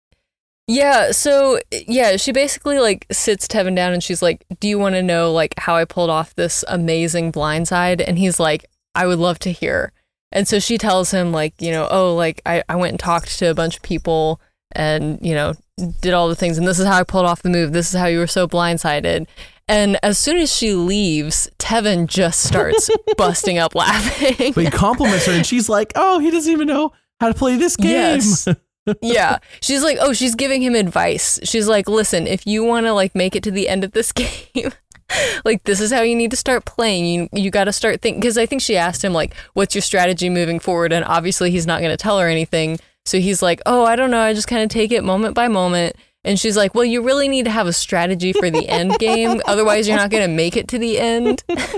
Yeah, so yeah, she basically like sits Tevin down and she's like, "Do you want to know like how I pulled off this amazing blindside?" And he's like, "I would love to hear." And so she tells him like, you know, "Oh, like I, I went and talked to a bunch of people and, you know, did all the things, and this is how I pulled off the move. This is how you were so blindsided." And as soon as she leaves, Tevin just starts busting up laughing. But he compliments her, and she's like, "Oh, he doesn't even know how to play this game." Yes. Yeah. She's like, oh, she's giving him advice. She's like, "Listen, if you want to like make it to the end of this game, like this is how you need to start playing. You you got to start thinking." Because I think she asked him like, "What's your strategy moving forward?" And obviously he's not going to tell her anything. So he's like, "Oh, I don't know. I just kind of take it moment by moment." And she's like, "Well, you really need to have a strategy for the end game. Otherwise, you're not going to make it to the end."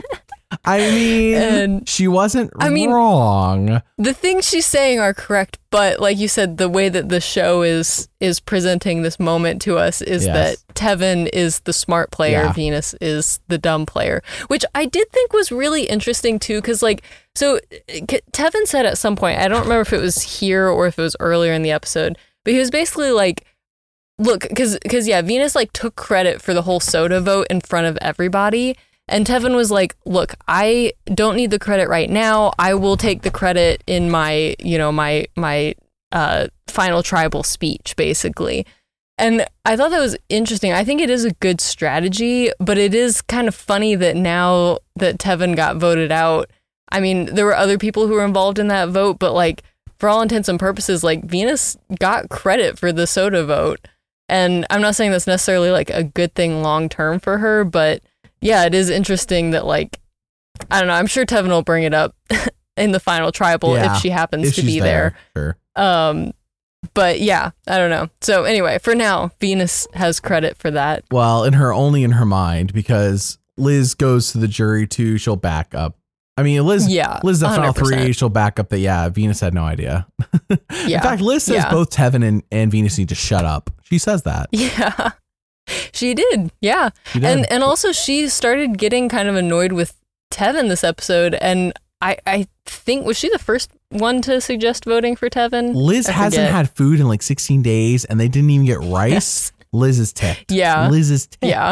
I mean, And- she wasn't I mean- wrong. The things she's saying are correct, but like you said, the way that the show is is presenting this moment to us is Yes. that Tevin is the smart player, Yeah. Venus is the dumb player, which I did think was really interesting too, because like, so K- Tevin said at some point, I don't remember if it was here or if it was earlier in the episode, but he was basically like, look, because because yeah, Venus like took credit for the whole soda vote in front of everybody. And Tevin was like, "Look, I don't need the credit right now. I will take the credit in my, you know, my my uh, final tribal speech, basically." And I thought that was interesting. I think it is a good strategy, but it is kind of funny that now that Tevin got voted out, I mean, there were other people who were involved in that vote, but like for all intents and purposes, like Venus got credit for the soda vote. And I'm not saying that's necessarily like a good thing long term for her, but yeah, it is interesting that like, I don't know, I'm sure Tevin will bring it up in the final tribal Yeah, if she happens If to she's be there. there, sure. Um, but yeah, I don't know. So anyway, for now, Venus has credit for that. Well, in her only in her mind, because Liz goes to the jury too. She'll back up. I mean, Liz. Yeah, Liz, the final one hundred percent. three. She'll back up that. Yeah, Venus had no idea. Yeah. In fact, Liz says Yeah. both Tevin and, and Venus need to shut up. She says that. Yeah, she did. Yeah. She did. And and also she started getting kind of annoyed with Tevin this episode. And I, I think, was she the first one to suggest voting for Tevin? Liz I hasn't forget. had food in like sixteen days, and they didn't even get rice. Yes. Liz is ticked. Yeah. Liz is ticked. Yeah.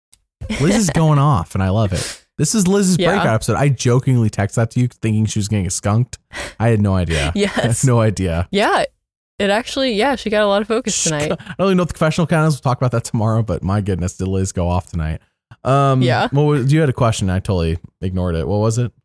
Liz is going off, and I love it. This is Liz's Yeah. breakout episode. I jokingly texted that to you, thinking she was getting skunked. I had no idea. I had Yes. no idea. Yeah. It actually, yeah, she got a lot of focus tonight. I don't really know what the confessional count is. We'll talk about that tomorrow, but my goodness, did Liz go off tonight? Um, Yeah. What was, you had a question. I totally ignored it. What was it?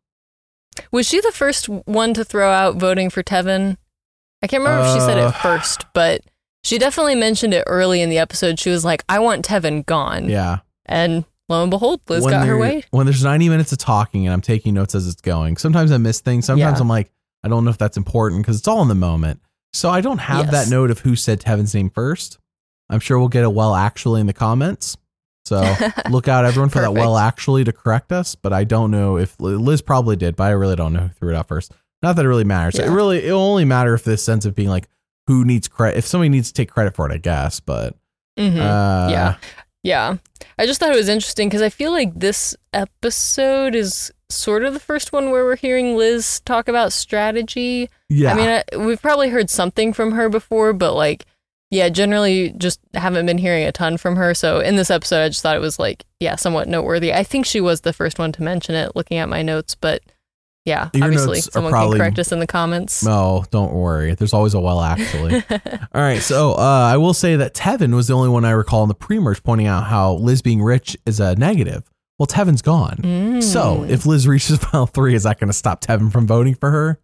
Was she the first one to throw out voting for Tevin? I can't remember if she said Uh, it first, but she definitely mentioned it early in the episode. She was like, "I want Tevin gone." Yeah. And lo and behold, Liz When got her there- way. When there's ninety minutes of talking and I'm taking notes as it's going, sometimes I miss things. Sometimes Yeah. I'm like, I don't know if that's important because it's all in the moment. So I don't have Yes. that note of who said Tevin's name first. I'm sure we'll get a well actually in the comments. So look out everyone for that Perfect. well actually to correct us. But I don't know if Liz probably did, but I really don't know who threw it out first. Not that it really matters. It Yeah. really, it'll only matter if this sense of being like, who needs credit, if somebody needs to take credit for it, I guess. But Mhm. uh, Yeah. Yeah. I just thought it was interesting because I feel like this episode is sort of the first one where we're hearing Liz talk about strategy. yeah. I mean, I, we've probably heard something from her before, but like, yeah, generally just haven't been hearing a ton from her. So in this episode, I just thought it was like, yeah, somewhat noteworthy. I think she was the first one to mention it looking at my notes, but yeah, Your obviously notes are someone probably- can correct us in the comments. No, don't worry. There's always a well actually. All right. So uh, I will say that Tevin was the only one I recall in the pre-merge pointing out how Liz being rich is a negative. Well, Tevin's gone. Mm. So if Liz reaches final three, is that going to stop Tevin from voting for her?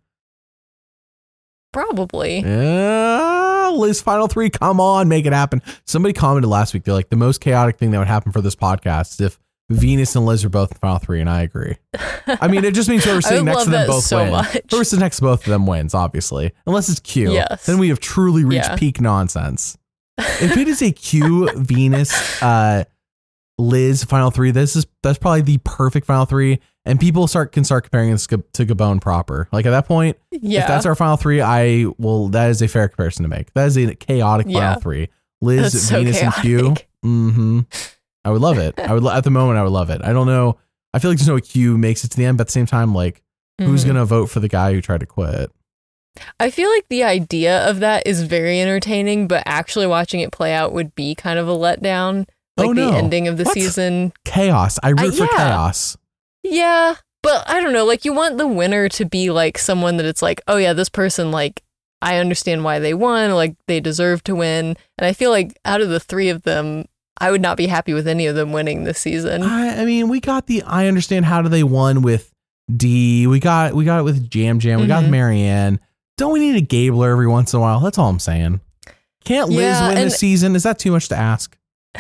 Probably. Yeah, Liz final three. Come on, make it happen. Somebody commented last week. They're like, the most chaotic thing that would happen for this podcast is if Venus and Liz are both in the final three, and I agree. I mean, it just means whoever's sitting next to them both so wins. Much. Whoever's sitting next to both of them wins, obviously. Unless it's Q. Yes. Then we have truly reached Yeah. peak nonsense. If it is a Q, Venus, uh, Liz final three, this is that's probably the perfect final three, and people start can start comparing this to Gabon proper. Like at that point, Yeah. if that's our final three, I will. That is a fair comparison to make. That is a chaotic Yeah. final three. Liz, That's so Venus, and Q. chaotic. Mm-hmm. I would love it. I would lo- at the moment. I would love it. I don't know. I feel like there's no Q makes it to the end, but at the same time, like who's Mhm. gonna vote for the guy who tried to quit? I feel like the idea of that is very entertaining, but actually watching it play out would be kind of a letdown. Like Oh, the no. ending of the What? season. Chaos. I root Uh, for yeah. chaos. Yeah, but I don't know. Like you want the winner to be like someone that it's like, oh yeah, this person, like I understand why they won, like they deserve to win. And I feel like out of the three of them, I would not be happy with any of them winning this season. I, I mean, we got the. I understand how do they won with D. We got we got it with Jam Jam. We got Mhm. Marianne. Don't we need a Gabler every once in a while? That's all I'm saying. Can't Liz Yeah, win and- this season? Is that too much to ask?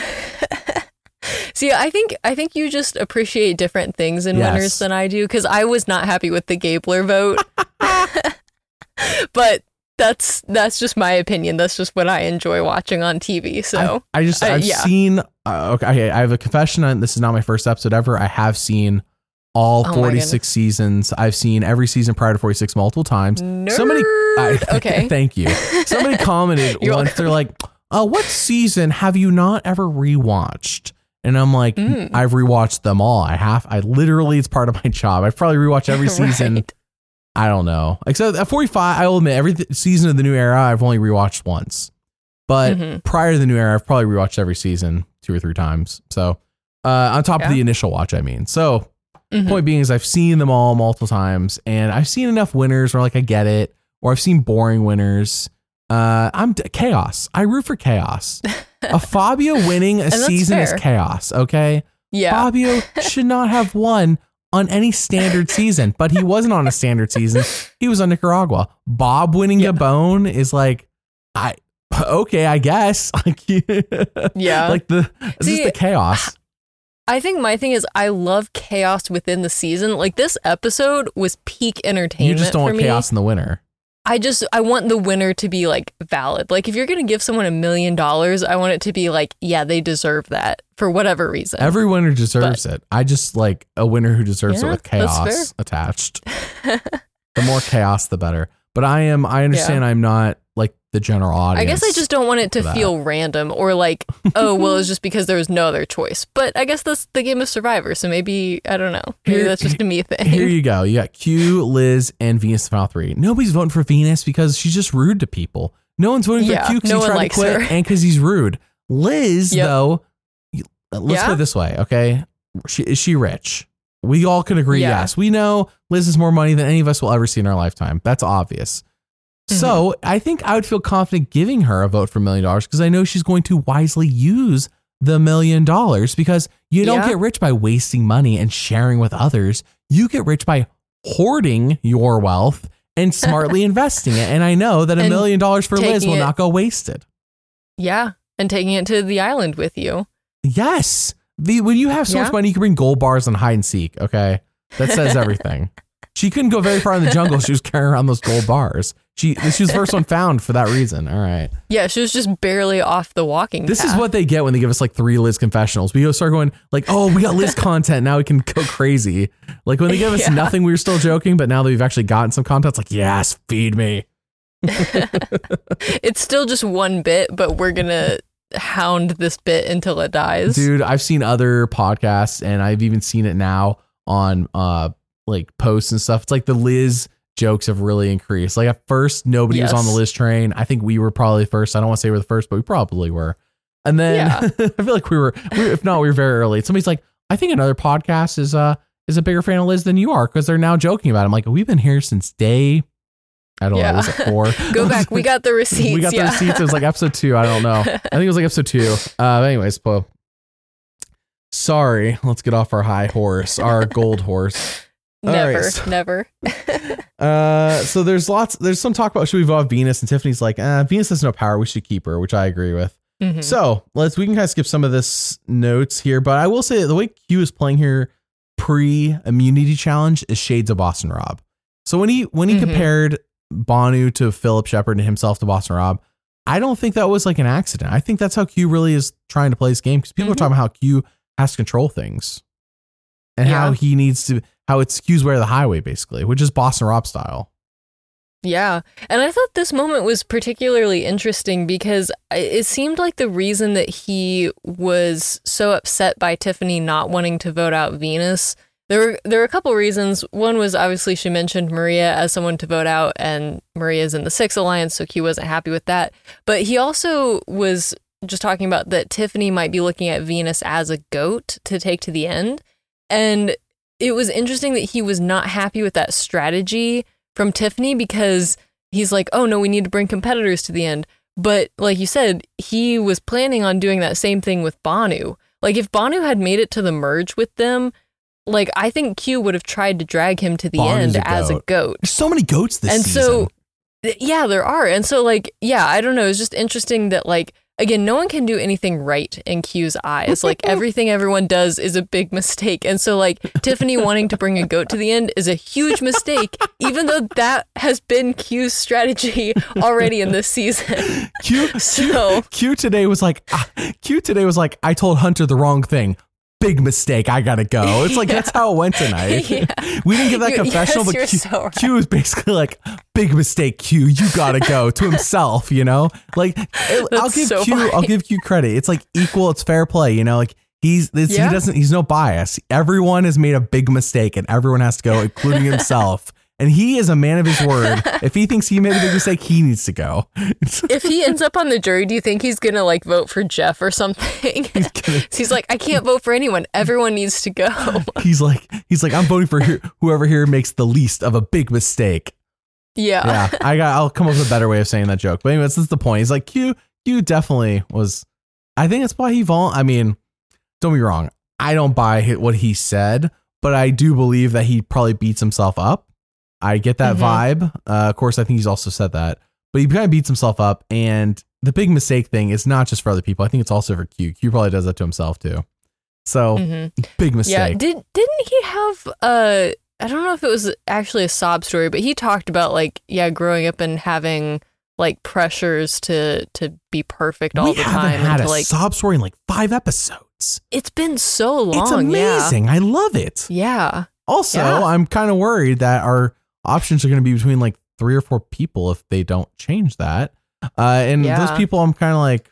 See, I think I think you just appreciate different things in Yes. winners than I do, because I was not happy with the Gabler vote. But that's that's just my opinion. That's just what I enjoy watching on T V. So I, I just uh, I've yeah. seen. Uh, okay, I have a confession. And this is not my first episode ever. I have seen all Oh my forty-six goodness. seasons. I've seen every season prior to forty-six multiple times. Nerd. Somebody, I, Okay. thank you. Somebody commented You're once. They're like, "Uh, what season have you not ever rewatched?" And I'm like, Mm. I've rewatched them all. I have. I literally, it's part of my job. I've probably rewatched every season. Right. I don't know. Except at forty-five, I will admit, every th- season of the new era, I've only rewatched once. But Mhm. prior to the new era, I've probably rewatched every season two or three times. So, uh, on top of Yeah. the initial watch, I mean. So, Mhm. point being is I've seen them all multiple times, and I've seen enough winners where like I get it, or I've seen boring winners. Uh, I'm d- chaos. I root for chaos. A Fabio winning a that's season is fair. chaos. Okay. Yeah. Fabio should not have won on any standard season, but he wasn't on a standard season. He was on Nicaragua. Bob winning Yeah. Gabon is like, I okay, I guess. Like, Yeah. like the this is See, the chaos. I think my thing is I love chaos within the season. Like this episode was peak entertainment. You just don't for want me. chaos in the winner. I just I want the winner to be like valid. Like if you're gonna give someone a million dollars, I want it to be like, yeah, they deserve that for whatever reason. Every winner deserves it. I just like a winner who deserves it Yeah, with that's fair. chaos attached. The more chaos, the better. But I am. I understand. Yeah. I'm not like the general audience. I guess I just don't want it to for that. feel random or like, oh, well, it's just because there was no other choice. But I guess that's the game of Survivor. So maybe, I don't know. Maybe Here- that's just a me thing. Here you go. You got Q, Liz, and Venus in the final three. Nobody's voting for Venus because she's just rude to people. No one's voting Yeah, for Q because no he one tried to likes quit her. and because he's rude. Liz, Yep. though, you- let's Yeah? put it this way, okay? She, is she rich? We all can agree, Yeah. yes. We know Liz has more money than any of us will ever see in our lifetime. That's obvious. So Mm-hmm. I think I would feel confident giving her a vote for a million dollars because I know she's going to wisely use the million dollars because you don't Yeah. get rich by wasting money and sharing with others. You get rich by hoarding your wealth and smartly investing it. And I know that a And million dollars for Liz taking will it- not go wasted. Yeah. And taking it to the island with you. Yes. The, when you have so much Yeah. money, you can bring gold bars and hide and seek. Okay. That says everything. She couldn't go very far in the jungle. She was carrying around those gold bars. She, she was the first one found for that reason. All right. Yeah, she was just barely off the walking This path. is what they get when they give us like three Liz confessionals. We go start going like, oh, we got Liz content. Now we can go crazy. Like when they give us Yeah. nothing, we were still joking. But now that we've actually gotten some content, it's like, yes, feed me. It's still just one bit, but we're going to hound this bit until it dies. Dude, I've seen other podcasts and I've even seen it now on uh like posts and stuff. It's like the Liz jokes have really increased. Like at first, nobody was Yes. on the Liz train. I think we were probably first. I don't want to say we're the first, but we probably were. And then Yeah. I feel like we were, we were, if not, we were very early. Somebody's like, I think another podcast is uh is a bigger fan of Liz than you are because they're now joking about it. I'm like, we've been here since day, I don't Yeah. know, was it four? Go back. We got the receipts. we got the yeah. receipts. It was like episode two. I don't know. I think it was like episode two. Uh, but anyways, well, sorry. Let's get off our high horse, our gold horse. All right, Never, so- never. Uh, so there's lots. There's some talk about should we vote Venus, and Tiffany's like, uh, Venus has no power. We should keep her, which I agree with. Mm-hmm. So let's we can kind of skip some of this notes here, but I will say that the way Q is playing here pre immunity challenge is shades of Boston Rob. So when he when he mm-hmm. compared Banu to Philip Shepard and himself to Boston Rob, I don't think that was like an accident. I think that's how Q really is trying to play this game, because people mm-hmm. are talking about how Q has to control things and yeah. how he needs to, how it's Q's way or the highway, basically, which is Boston Rob style. Yeah. And I thought this moment was particularly interesting because it seemed like the reason that he was so upset by Tiffany not wanting to vote out Venus, there were there were a couple reasons. One was obviously she mentioned Maria as someone to vote out, and Maria's in the Six Alliance, so Q wasn't happy with that. But he also was just talking about that Tiffany might be looking at Venus as a goat to take to the end. And it was interesting that he was not happy with that strategy from Tiffany, because he's like, oh no, we need to bring competitors to the end. But like you said, he was planning on doing that same thing with Banu. Like if Banu had made it to the merge with them, like I think Q would have tried to drag him to the Banu's end a as a goat. There's so many goats this and season. And so, yeah, there are. And so like, yeah, I don't know. It's just interesting that like, again, no one can do anything right in Q's eyes. Like everything everyone does is a big mistake. And so like Tiffany wanting to bring a goat to the end is a huge mistake, even though that has been Q's strategy already in this season. Q, so, Q, Q today was like, ah, Q today was like, I told Hunter the wrong thing. Big mistake. I gotta go. It's like, yeah. That's how it went tonight. Yeah. We didn't give that you, confessional, yes, but Q, so right. Q was basically like, big mistake, Q. You gotta go to himself, you know, like it, I'll give so Q, funny. I'll give Q credit. It's like equal. It's fair play. You know, like he's, this, yeah. he doesn't, he's no bias. Everyone has made a big mistake and everyone has to go, including himself. And he is a man of his word. If he thinks he made a big mistake, he needs to go. If he ends up on the jury, do you think he's going to like vote for Jeff or something? He's, gonna, so he's like, I can't vote for anyone. Everyone needs to go. He's like, he's like, I'm voting for whoever here makes the least of a big mistake. Yeah. Yeah. I got, I'll come up with a better way of saying that joke. But anyways, that's the point. He's like, Q, Q definitely was, I think that's why he vol. I mean, don't be wrong. I don't buy what he said, but I do believe that he probably beats himself up. I get that mm-hmm. vibe. Uh, of course, I think he's also said that, but he kind of beats himself up. And the big mistake thing is not just for other people. I think it's also for Q. Q probably does that to himself too. So mm-hmm. big mistake. Yeah. Did, didn't he have, uh, I don't know if it was actually a sob story, but he talked about like, yeah, growing up and having like pressures to, to be perfect all we the time. We haven't had and a to, like, sob story in like five episodes. It's been so long. It's amazing. Yeah. I love it. Yeah. Also, yeah. I'm kind of worried that our options are going to be between like three or four people if they don't change that. Uh, and yeah. those people, I'm kind of like,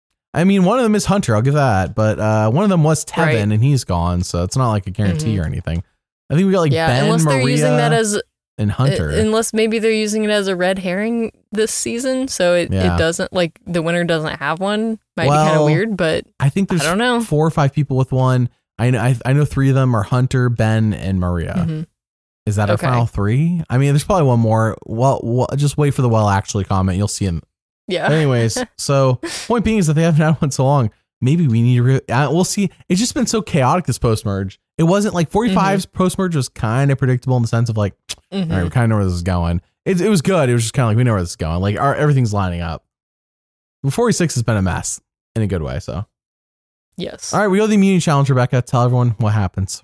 I mean, one of them is Hunter. I'll give that. But uh, one of them was Tevin right. and he's gone. So it's not like a guarantee mm-hmm. or anything. I think we got like yeah, Ben, unless Maria, they're using that as, and Hunter. Uh, unless maybe they're using it as a red herring this season. So it, yeah. it doesn't like the winner doesn't have one. Might well, be kind of weird, but I think there's I don't know. four or five people with one. I know, I, I know three of them are Hunter, Ben, and Maria. Mm-hmm. Is that okay. our final three? I mean, there's probably one more. Well, well, just wait for the well actually comment. You'll see him. Yeah. Anyways, so point being is that they haven't had one so long. Maybe we need to. Re- uh, we'll see. It's just been so chaotic this post merge. It wasn't like forty-five's mm-hmm. post merge was kind of predictable in the sense of like, mm-hmm. all right, we kind of know where this is going. It, it was good. It was just kind of like we know where this is going. Like our, everything's lining up. forty-six has been a mess in a good way. So. Yes. All right, we go to the immunity challenge, Rebecca. Tell everyone what happens.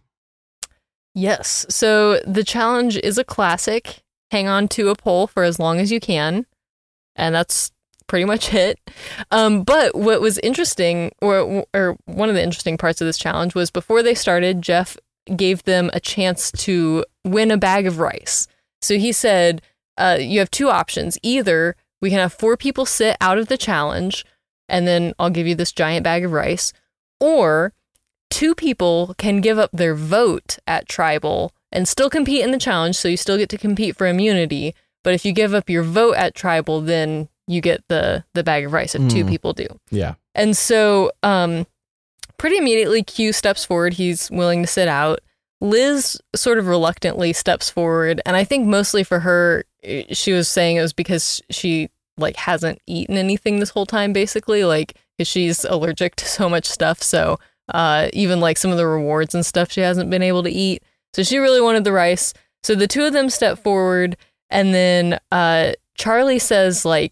Yes. So the challenge is a classic. Hang on to a pole for as long as you can. And that's pretty much it. Um, but what was interesting, or, or one of the interesting parts of this challenge was before they started, Jeff gave them a chance to win a bag of rice. So he said, uh, you have two options. Either we can have four people sit out of the challenge, and then I'll give you this giant bag of rice, or two people can give up their vote at Tribal and still compete in the challenge, so you still get to compete for immunity. But if you give up your vote at Tribal, then you get the the bag of rice if mm. two people do. Yeah. And so um, pretty immediately, Q steps forward. He's willing to sit out. Liz sort of reluctantly steps forward. And I think mostly for her, she was saying it was because she like hasn't eaten anything this whole time, basically, like because she's allergic to so much stuff. So uh, even like some of the rewards and stuff she hasn't been able to eat. So she really wanted the rice. So the two of them step forward, and then uh, Charlie says like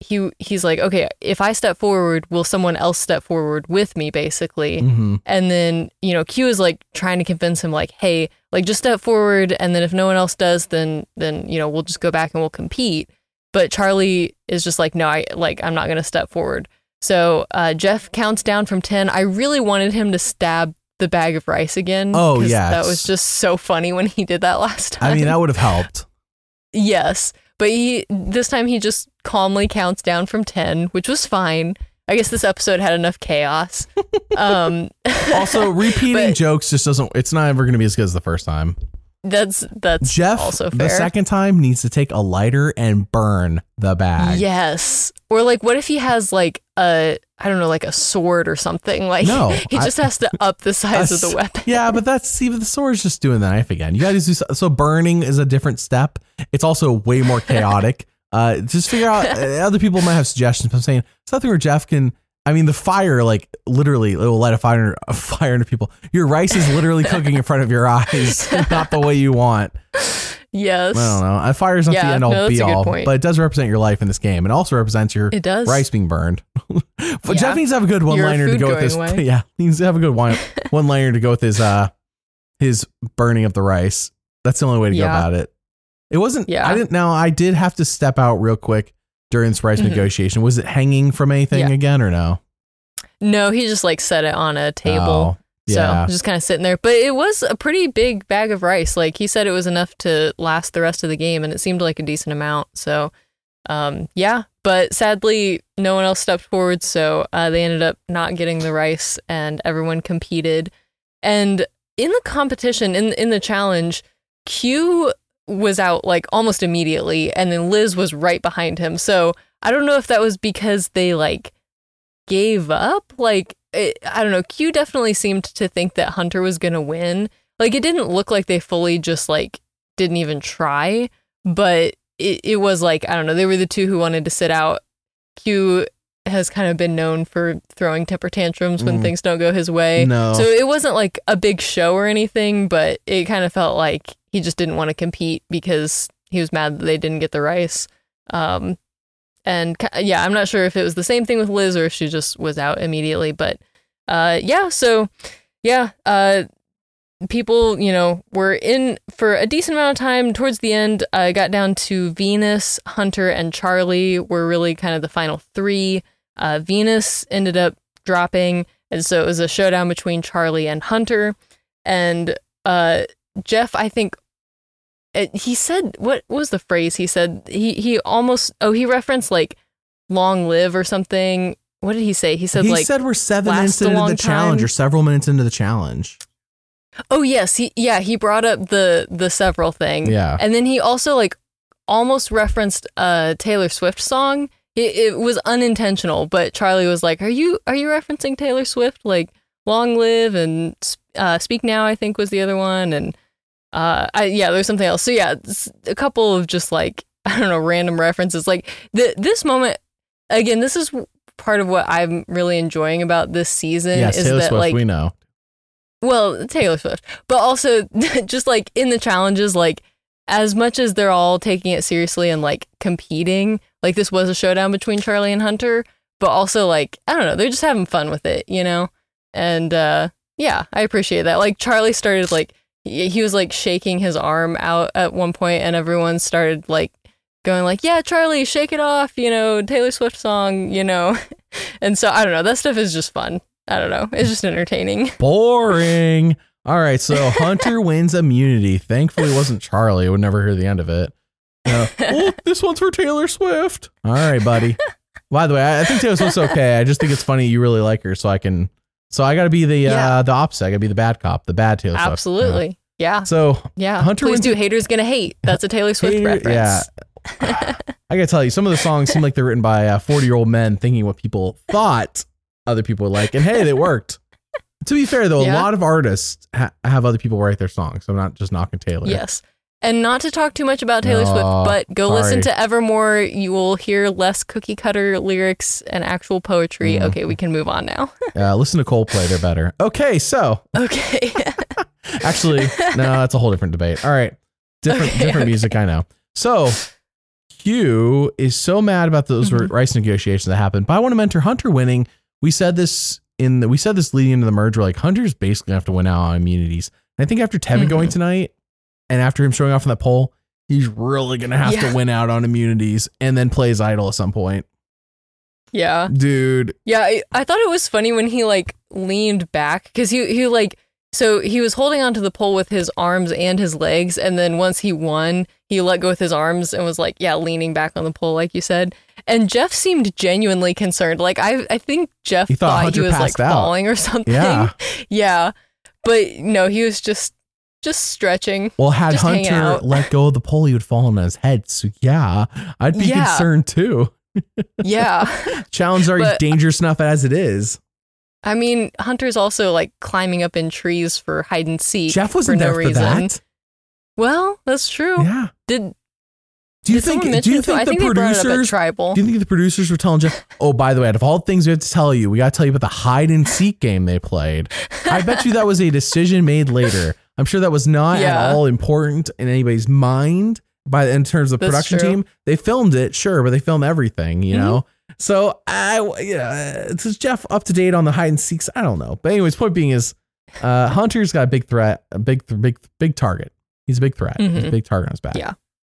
he he's like, okay, if I step forward, will someone else step forward with me, basically? Mm-hmm. And then, you know, Q is like trying to convince him, like, hey, like just step forward, and then if no one else does, then then you know we'll just go back and we'll compete. But Charlie is just like, no, I like I'm not gonna step forward. So uh, Jeff counts down from ten. I really wanted him to stab the bag of rice again. Oh yeah, that was just so funny when he did that last time. I mean, that would have helped. Yes, but he this time he just calmly counts down from ten, which was fine. I guess this episode had enough chaos. Um, also, repeating but, jokes just doesn't. It's not ever going to be as good as the first time. That's that's Jeff. Also fair. The second time needs to take a lighter and burn the bag. Yes, or like, what if he has like a I don't know, like a sword or something? Like, no, he just I, has to up the size of the weapon. Yeah, but that's see, the sword's just doing the knife again. You got to do so. Burning is a different step. It's also way more chaotic. uh, just figure out. Other people might have suggestions. But I'm saying something where Jeff can. I mean, the fire, like literally, it will light a fire, a fire into people. Your rice is literally cooking in front of your eyes, not the way you want. Yes. I don't know. A fire is not yeah, the end all no, be all, point. but it does represent your life in this game. It also represents your it does. rice being burned. But yeah. Jeff needs to have a good one-liner to go with this. Away. Yeah, he needs to have a good one one-liner to go with his uh his burning of the rice. That's the only way to yeah. go about it. It wasn't. Yeah. I didn't. Now I did have to step out real quick during this rice mm-hmm. negotiation. Was it hanging from anything yeah. again or no? No, he just like set it on a table. Oh, yeah. So just kind of sitting there. But it was a pretty big bag of rice. Like he said, it was enough to last the rest of the game, and it seemed like a decent amount. So um, yeah. But sadly, no one else stepped forward. So uh, they ended up not getting the rice, and everyone competed. And in the competition, in in the challenge, Q was out like almost immediately, and then Liz was right behind him. So I don't know if that was because they like gave up. Like, it, I don't know. Q definitely seemed to think that Hunter was going to win. Like, it didn't look like they fully just like didn't even try, but it, it was like, I don't know. They were the two who wanted to sit out. Q has kind of been known for throwing temper tantrums when mm. things don't go his way. No. So it wasn't like a big show or anything, but it kind of felt like he just didn't want to compete because he was mad that they didn't get the rice. Um, and yeah, I'm not sure if it was the same thing with Liz or if she just was out immediately, but uh, yeah, so yeah, uh, people, you know, were in for a decent amount of time. Towards the end, I uh, got down to Venus, Hunter, and Charlie were really kind of the final three. Uh, Venus ended up dropping, and so it was a showdown between Charlie and Hunter. And uh, Jeff, I think, it, he said, what was the phrase he said? He he almost, oh, he referenced like long live or something. What did he say? He said he like, he said we're seven minutes into the challenge or several minutes into the challenge. Oh yes, he yeah he brought up the the several thing. Yeah, and then he also like almost referenced a Taylor Swift song. It, it was unintentional, but Charlie was like, "Are you are you referencing Taylor Swift? Like Long Live and uh, Speak Now, I think was the other one, and uh, I, yeah, there's something else. So yeah, a couple of just like I don't know random references. Like the this moment again, this is part of what I'm really enjoying about this season. Yes, is Taylor that Swift, like we know. Well, Taylor Swift, but also just like in the challenges, like as much as they're all taking it seriously and like competing, like this was a showdown between Charlie and Hunter, but also like, I don't know, they're just having fun with it, you know? And uh, yeah, I appreciate that. Like Charlie started like, he, he was like shaking his arm out at one point and everyone started like going like, yeah, Charlie, shake it off, you know, Taylor Swift song, you know? And so I don't know, that stuff is just fun. I don't know. It's just entertaining. Boring. All right. So Hunter wins immunity. Thankfully, it wasn't Charlie. I would never hear the end of it. Uh, oh, this one's for Taylor Swift. All right, buddy. By the way, I, I think Taylor Swift's okay. I just think it's funny you really like her, so I can. So I got to be the yeah. uh, the opposite. I got to be the bad cop, the bad Taylor Swift. Absolutely. Uh, yeah. So yeah. Hunter Please wins. do. Haters gonna hate. That's a Taylor Swift Hater, reference. Yeah. I gotta tell you, some of the songs seem like they're written by forty year old men thinking what people thought other people would like, and hey, they worked. To be fair though, yeah. a lot of artists ha- have other people write their songs, so I'm not just knocking Taylor. Yes, and not to talk too much about Taylor oh, Swift, but go sorry. listen to Evermore. You will hear less cookie cutter lyrics and actual poetry. Mm. Okay, we can move on now. Yeah, uh, listen to Coldplay, they're better. Okay, so okay, actually, no, that's a whole different debate. All right, different okay, different okay. music, I know. So Q is so mad about those Mhm. rice negotiations that happened, but I want to mentor Hunter winning. We said this in the, we said this leading into the merge. We're like, Hunter's basically gonna have to win out on immunities. And I think after Tevin Mhm. going tonight and after him showing off in that poll, he's really gonna have Yeah. to win out on immunities and then plays idle at some point. Yeah. Dude. Yeah, I, I thought it was funny when he like leaned back because he he like so he was holding onto the pole with his arms and his legs, and then once he won, he let go with his arms and was like, yeah, leaning back on the pole, like you said. And Jeff seemed genuinely concerned. Like I I think Jeff He thought thought, Hunter he was like passed out. falling or something. Yeah. Yeah. But no, he was just just stretching. Well, had Just hanging Hunter out. let go of the pole, he would fall on his head. So yeah, I'd be Yeah. concerned too. Yeah. Challenge already But- dangerous enough as it is. I mean, Hunter's also like climbing up in trees for hide and seek. Jeff for wasn't no there for reason. that. Well, that's true. Yeah. Did Do you did someone think? mention Do you it? I think the think they brought it up at producers? Tribal. Do you think the producers were telling Jeff? Oh, by the way, out of all the things we have to tell you, we got to tell you about the hide and seek game they played. I bet you that was a decision made later. I'm sure that was not Yeah. at all important in anybody's mind. By in terms of the That's production true. team, they filmed it, sure, but they film everything, you Mhm. know. So I, yeah, is Jeff up to date on the hide and seeks? I don't know. But anyways, point being is, uh, Hunter's got a big threat, a big, big, big target. He's a big threat. He's a Mhm. big target on his back. Yeah.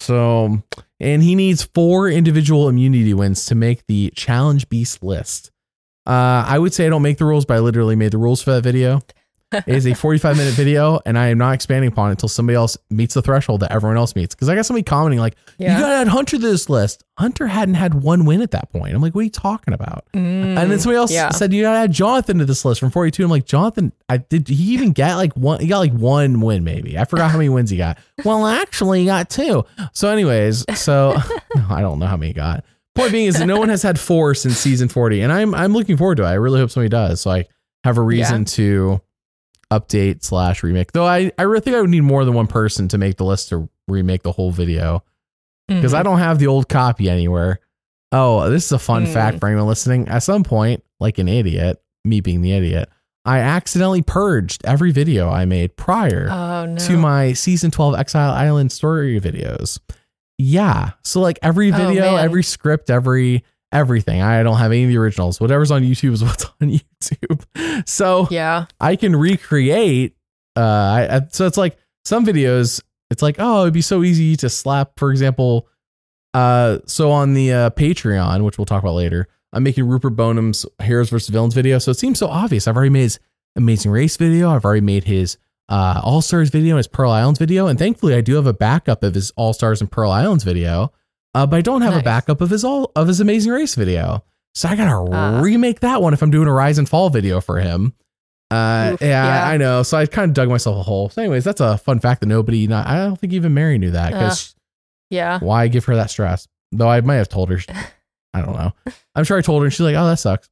So, and he needs four individual immunity wins to make the challenge beast list. Uh, I would say I don't make the rules, but I literally made the rules for that video. It is a forty-five minute video, and I am not expanding upon it until somebody else meets the threshold that everyone else meets. Because I got somebody commenting like, Yeah. "You gotta add Hunter to this list." Hunter hadn't had one win at that point. I'm like, "What are you talking about?" Mm, And then somebody else yeah. said, "You gotta add Jonathan to this list from forty-two." I'm like, "Jonathan, I did he even get like one? He got like one win, maybe. I forgot how many wins he got. Well, actually, he got two. So, anyways, so I don't know how many he got. Point being is that no one has had four since season forty, and I'm I'm looking forward to it. I really hope somebody does, so I have a reason Yeah. to update slash remake. Though I I really think I would need more than one person to make the list to remake the whole video because Mhm. I don't have the old copy anywhere. Oh, this is a fun Mm. fact for anyone listening. At some point, like an idiot, me being the idiot, I accidentally purged every video I made prior Oh no. to my season twelve Exile Island story videos. Yeah. So like every Oh, video, man. every script, every everything. I don't have any of the originals. Whatever's on YouTube is what's on YouTube. So Yeah. I can recreate. Uh, I, I- so it's like some videos. It's like, oh, it'd be so easy to slap, for example. Uh, so on the uh, Patreon, which we'll talk about later, I'm making Rupert Bonham's Heroes versus Villains video. So it seems so obvious. I've already made his Amazing Race video. I've already made his uh, All Stars video, his Pearl Islands video, and thankfully I do have a backup of his All Stars and Pearl Islands video. Uh, but I don't have a Nice. backup of his all of his Amazing Race video. So I gotta Ah. remake that one if I'm doing a Rise and Fall video for him. Uh, Oof, yeah, yeah. I know. So I kind of dug myself a hole. So, anyways, that's a fun fact that nobody, not, I don't think even Mary knew that because Yeah. why give her that stress? Though I might have told her. I don't know. I'm sure I told her, and she's like, "Oh, that sucks."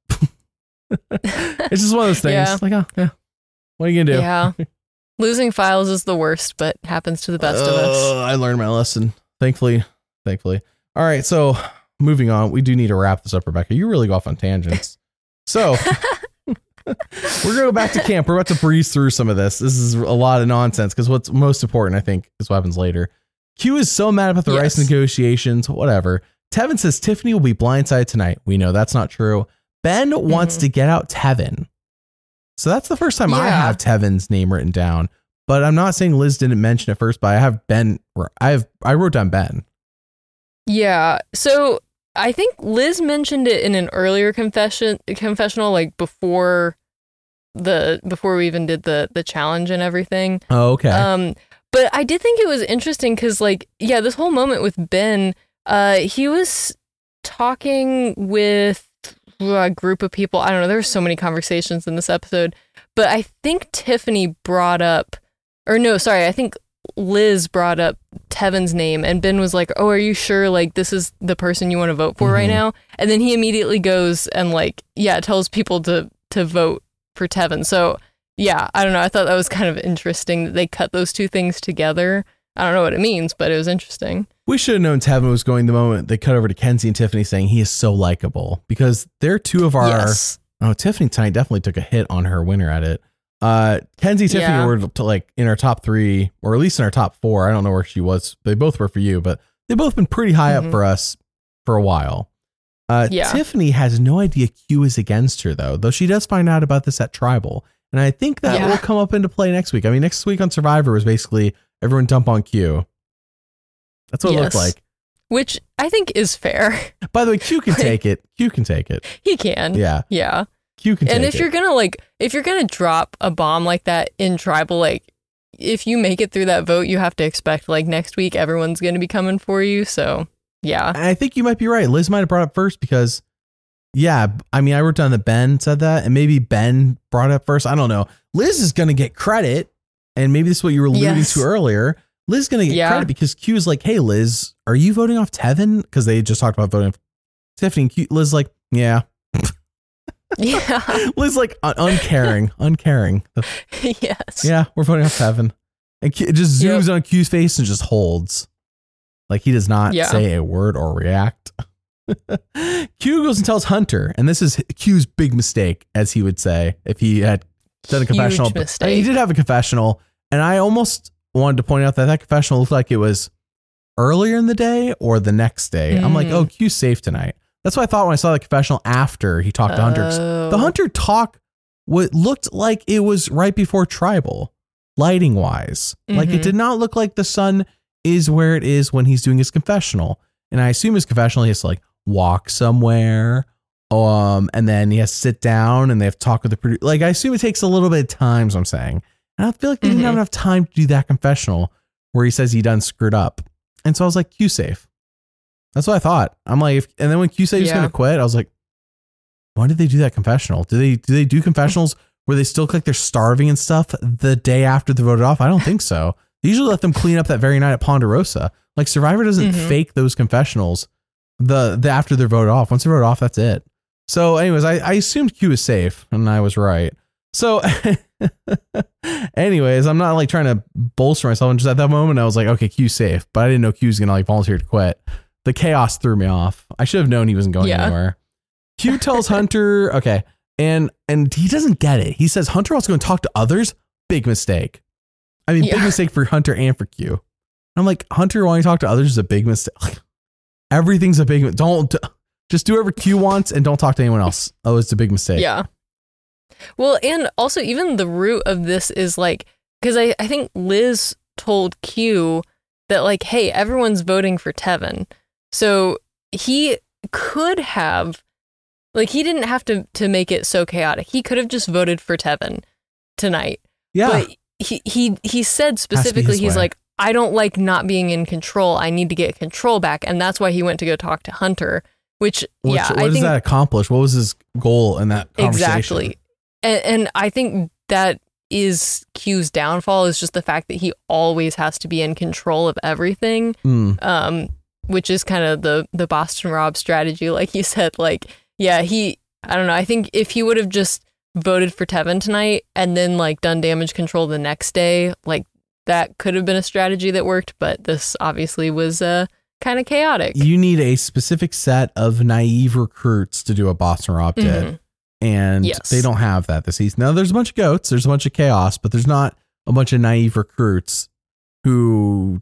It's just one of those things. Yeah. Like, oh, yeah. What are you gonna do? Yeah. Losing files is the worst, but happens to the best of us. Uh, I learned my lesson. Thankfully, thankfully. All right, so moving on. We do need to wrap this up, Rebecca. You really go off on tangents. So we're gonna go back to camp. We're about to breeze through some of this. This is a lot of nonsense because what's most important, I think, is what happens later. Q is so mad about the rice Yes. negotiations. Whatever. Tevin says Tiffany will be blindsided tonight. We know that's not true. Ben wants Mhm. to get out Tevin. So that's the first time I Yeah. have Tevin's name written down. But I'm not saying Liz didn't mention it first, but I have Ben. I have I wrote down Ben. Yeah. So I think Liz mentioned it in an earlier confession confessional, like before the before we even did the the challenge and everything. Oh, okay. Um, but I did think it was interesting because, like, yeah, this whole moment with Ben, uh, he was talking with a group of people. I don't know. There were so many conversations in this episode, but I think Tiffany brought up, or no, sorry, I think Liz brought up Tevin's name, and Ben was like, "Oh, are you sure? Like, this is the person you want to vote for right Mhm. now?" And then he immediately goes and, like, yeah, tells people to to vote for Tevin. So yeah, I don't know. I thought that was kind of interesting that they cut those two things together. I don't know what it means, but it was interesting. We should have known Tevin was going the moment they cut over to Kenzie and Tiffany saying he is so likable because they're two of our. Yes. Oh, Tiffany tonight definitely took a hit on her winner at it. Uh, Kenzie, Tiffany Yeah. were to like in our top three, or at least in our top four. I don't know where she was. They both were for you, but they've both been pretty high Mm-hmm. up for us for a while. Uh, Yeah. Tiffany has no idea Q is against her, though, though she does find out about this at Tribal. And I think that Yeah. will come up into play next week. I mean, next week on Survivor was basically everyone dump on Q. That's what it looked Yes. like. Which I think is fair. By the way, Q can Like- take it. Q can take it. He can. Yeah. Yeah. Q can take And it. if you're gonna like, if you're gonna drop a bomb like that in Tribal, like, if you make it through that vote, you have to expect like next week everyone's gonna be coming for you. So yeah, And I think you might be right. Liz might have brought it up first because, yeah, I mean, I wrote down that Ben said that, and maybe Ben brought it up first. I don't know. Liz is going to get credit, and maybe this is what you were alluding Yes. to earlier. Liz is going to get Yeah. credit because Q is like, hey, Liz, are you voting off Tevin? Because they just talked about voting off Tiffany. And Q, Liz is like, yeah. yeah, Liz is like un- uncaring, uncaring. yes, Yeah, we're voting off Tevin. And Q, it just zooms Yep. on Q's face and just holds. Like he does not Yeah. say a word or react. Q goes and tells Hunter, and this is Q's big mistake, as he would say if he had done a Huge confessional. But- mistake. I mean, he did have a confessional, and I almost wanted to point out that that confessional looked like it was earlier in the day or the next day. I'm like, Mm. oh, Q's safe tonight. That's what I thought when I saw the confessional after he talked to Hunter. Oh. The Hunter talk what looked like it was right before Tribal, lighting wise. Like it Mhm. did not look like the sun is where it is when he's doing his confessional. And I assume his confessional, he has to like walk somewhere, um, and then he has to sit down and they have to talk with the producer. Like I assume it takes a little bit of time. So I'm saying, and I feel like they didn't have Mhm. enough time to do that confessional where he says he done screwed up. And so I was like, Q safe. That's what I thought. I'm like, if, and then when Q said he was Yeah. going to quit, I was like, why did they do that confessional? Do they do they do confessionals where they still look like they're starving and stuff the day after they're voted off? I don't think so. They usually let them clean up that very night at Ponderosa. Like Survivor doesn't Mhm. fake those confessionals the the after they're voted off. Once they're voted off, that's it. So, anyways, I, I assumed Q was safe, and I was right. So, anyways, I'm not like trying to bolster myself. And just at that moment, I was like, okay, Q's safe, but I didn't know Q was gonna like volunteer to quit. The chaos threw me off. I should have known he wasn't going Yeah. anywhere. Q tells Hunter, okay, and and he doesn't get it. He says Hunter also going to talk to others. Big mistake. I mean, big Yeah. mistake for Hunter and for Q. I'm like, Hunter wanting to talk to others is a big mistake. Everything's a big. Don't just do whatever Q wants and don't talk to anyone else. Oh, it's a big mistake. Yeah. Well, and also even the root of this is like, because I, I think Liz told Q that like, hey, everyone's voting for Tevin. So he could have, like, he didn't have to, to make it so chaotic. He could have just voted for Tevin tonight. Yeah. But he, he, he said his specifically, he's way. like, I don't like not being in control. I need to get control back. And that's why he went to go talk to Hunter, which, Which, yeah, what I does think that accomplish? What was his goal in that conversation? exactly. And, and I think that is Q's downfall is just the fact that he always has to be in control of everything. Mm. Um, which is kind of the, the Boston Rob strategy. Like you said, like, yeah, he, I don't know. I think if he would have just voted for Tevin tonight and then like done damage control the next day, like that could have been a strategy that worked, but this obviously was uh, kind of chaotic. You need a specific set of naive recruits to do what Boston Rob did. Mhm. And Yes. they don't have that this season. Now, there's a bunch of goats, there's a bunch of chaos, but there's not a bunch of naive recruits who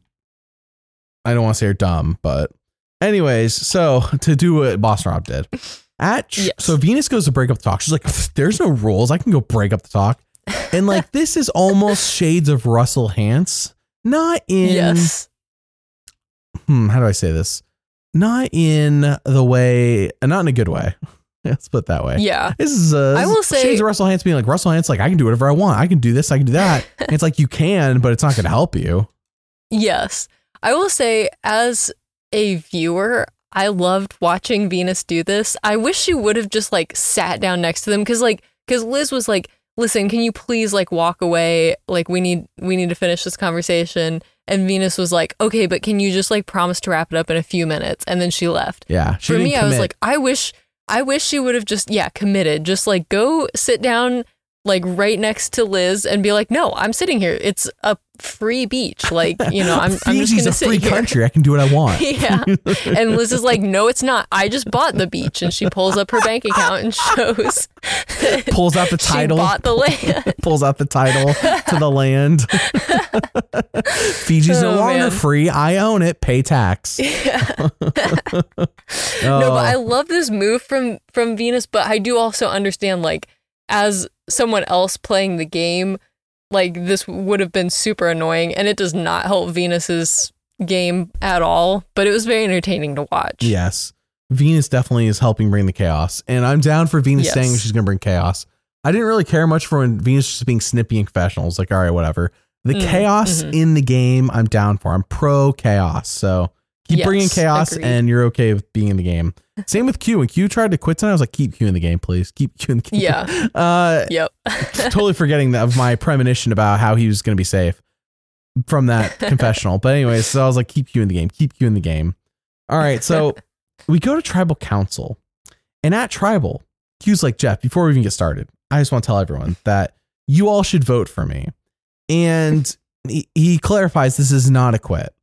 I don't want to say are dumb, but anyways, so to do what Boston Rob did. At tr- Yes. So Venus goes to break up the talk. She's like, there's no rules. I can go break up the talk. And like, this is almost shades of Russell Hantz. Not in, Yes. hmm, how do I say this? Not in the way, not in a good way. Let's put it that way. Yeah. This is uh, I this will is say- shades of Russell Hantz being like, Russell Hantz, like, I can do whatever I want. I can do this. I can do that. And it's like, you can, but it's not going to help you. Yes. I will say, as a viewer, I loved watching Venus do this. I wish she would have just like sat down next to them because like because Liz was like, listen, can you please like walk away? Like we need we need to finish this conversation. And Venus was like, okay, but can you just like promise to wrap it up in a few minutes? And then she left. Yeah. She For didn't me, I was commit. like, I wish I wish she would have just, yeah, committed. Just like go sit down like right next to Liz and be like, no, I'm sitting here. It's a free beach. Like, you know, I'm, I'm just going to sit here. Fiji's a free here. country. I can do what I want. Yeah. And Liz is like, no, it's not. I just bought the beach. And she pulls up her bank account and shows. Pulls out the title. She bought the land. Pulls out the title to the land. Fiji's oh, no longer man. free. I own it. Pay tax. Yeah. oh. No, but I love this move from, from Venus, but I do also understand, like, as someone else playing the game, like this would have been super annoying, and it does not help Venus's game at all, but it was very entertaining to watch. Yes. Venus definitely is helping bring the chaos, and I'm down for Venus yes. saying she's going to bring chaos. I didn't really care much for when Venus just being snippy and confessional. It's like, all right, whatever. The mm, chaos mm-hmm. in the game, I'm down for. I'm pro chaos. So keep yes, bringing chaos, agreed. And you're okay with being in the game. Same with Q. When Q tried to quit tonight, I was like, keep Q in the game, please. Keep Q in the game. Yeah. Uh, yep. Totally forgetting of my premonition about how he was going to be safe from that confessional. But anyways, so I was like, keep Q in the game. Keep Q in the game. All right. So we go to Tribal Council. And at Tribal, Q's like, Jeff, before we even get started, I just want to tell everyone that you all should vote for me. And he, he clarifies this is not a quit.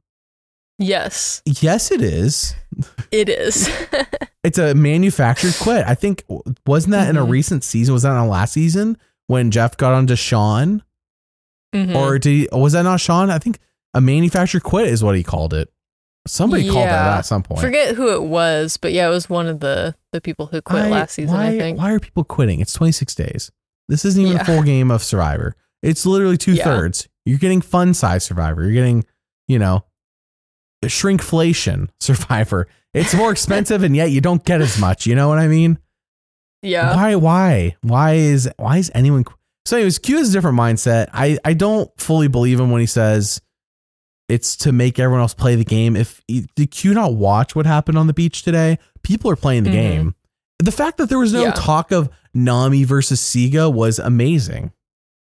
Yes. Yes, it is. It is. It's a manufactured quit. I think, wasn't that mm-hmm. in a recent season? Was that in a last season when Jeff got onto Sean? Mm-hmm. Or did he, was that not Sean? I think a manufactured quit is what he called it. Somebody yeah. called it at some point. Forget who it was, but yeah, it was one of the, the people who quit I, last season, why, I think. Why are people quitting? It's twenty-six days. This isn't even yeah. a full game of Survivor. It's literally two yeah. thirds. You're getting fun size Survivor. You're getting, you know, shrinkflation Survivor. It's more expensive and yet you don't get as much. You know what I mean? Yeah. Why, why, why is, why is anyone? So anyways, Q has a different mindset. I, I don't fully believe him when he says it's to make everyone else play the game. If did Q not watch what happened on the beach today? People are playing the mm-hmm. game. The fact that there was no yeah. talk of Nami versus Siga was amazing.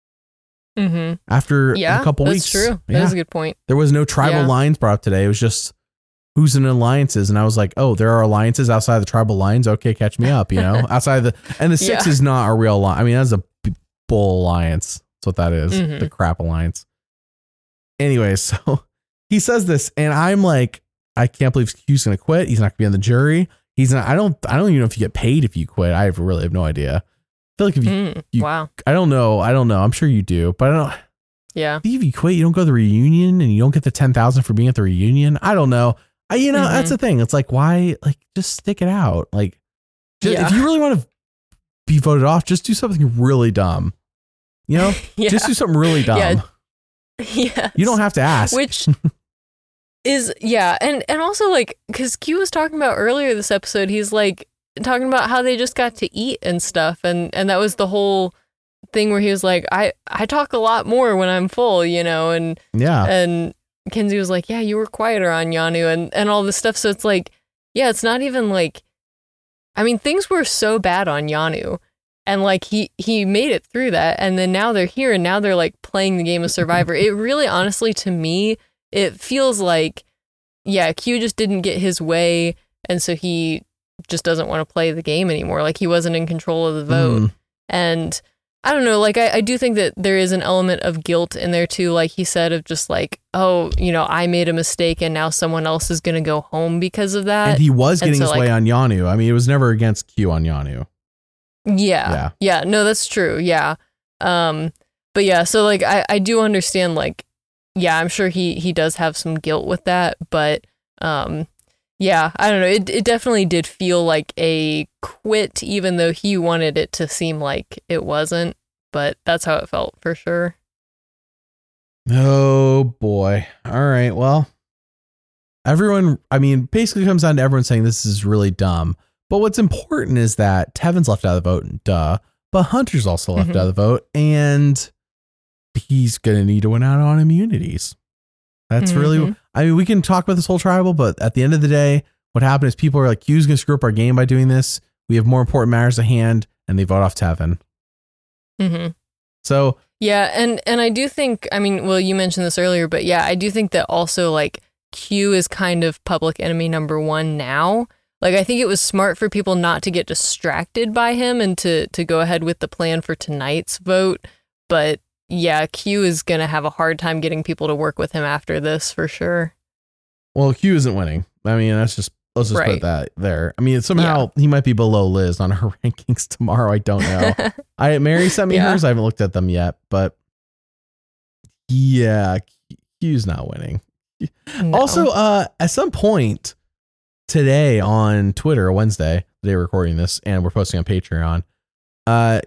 Mm-hmm. After yeah, a couple that's weeks. True. That yeah. is a good point. There was no tribal yeah. lines brought up today. It was just who's in alliances. And I was like, oh, there are alliances outside the tribal lines. Okay, catch me up, you know, outside the, and the six yeah. is not a real line. I mean, that's a bull alliance. That's what that is. Mm-hmm. The crap alliance. Anyway, so he says this and I'm like, I can't believe Q's going to quit. He's not going to be on the jury. He's not, I don't, I don't even know if you get paid if you quit. I really have no idea. I feel like if you, mm, you wow. I don't know. I don't know. I'm sure you do, but I don't Yeah. If you quit, you don't go to the reunion and you don't get the ten thousand for being at the reunion. I don't know. I, you know, mm-hmm. that's the thing. It's like, why, like, just stick it out. Like, just, yeah. if you really want to be voted off, just do something really dumb. You know, yeah. just do something really dumb. Yeah. Yes. You don't have to ask. Which is, yeah. And, and also like, cause Q was talking about earlier this episode, he's like talking about how they just got to eat and stuff. And, and that was the whole thing where he was like, I, I talk a lot more when I'm full, you know, and, yeah. And Kenzie was like, yeah, you were quieter on Yanu and, and all this stuff. So it's like, yeah, it's not even like, I mean, things were so bad on Yanu and like he, he made it through that. And then now they're here and now they're like playing the game of Survivor. It really, honestly, to me, it feels like, yeah, Q just didn't get his way. And so he just doesn't want to play the game anymore. Like he wasn't in control of the vote. Mm. And I don't know, like, I, I do think that there is an element of guilt in there, too, like he said, of just like, oh, you know, I made a mistake and now someone else is going to go home because of that. And he was getting so, his like, way on Yanu. I mean, it was never against Q on Yanu. Yeah. Yeah. Yeah. No, that's true. Yeah. Um, but yeah, so like, I, I do understand, like, yeah, I'm sure he, he does have some guilt with that, but um, yeah, I don't know. It it definitely did feel like a quit, even though he wanted it to seem like it wasn't. But that's how it felt for sure. Oh, boy. All right. Well, everyone, I mean, basically comes down to everyone saying this is really dumb. But what's important is that Tevin's left out of the vote, duh. But Hunter's also left mm-hmm. out of the vote. And he's going to need to win out on immunities. That's mm-hmm. really, I mean, we can talk about this whole tribal, but at the end of the day, what happened is people are like, Q's going to screw up our game by doing this. We have more important matters at hand, and they vote off Tevin. Mm-hmm. So, yeah. And, and I do think, I mean, well, you mentioned this earlier, but yeah, I do think that also like Q is kind of public enemy number one now. Like, I think it was smart for people not to get distracted by him and to, to go ahead with the plan for tonight's vote. But yeah, Q is going to have a hard time getting people to work with him after this for sure. Well, Q isn't winning. I mean, that's just, let's just right. put that there. I mean, somehow yeah. he might be below Liz on her rankings tomorrow. I don't know. I Mary sent me yeah. hers. I haven't looked at them yet, but yeah, Q's not winning. No. Also, uh, at some point today on Twitter, Wednesday, the day we're recording this, and we're posting on Patreon, uh,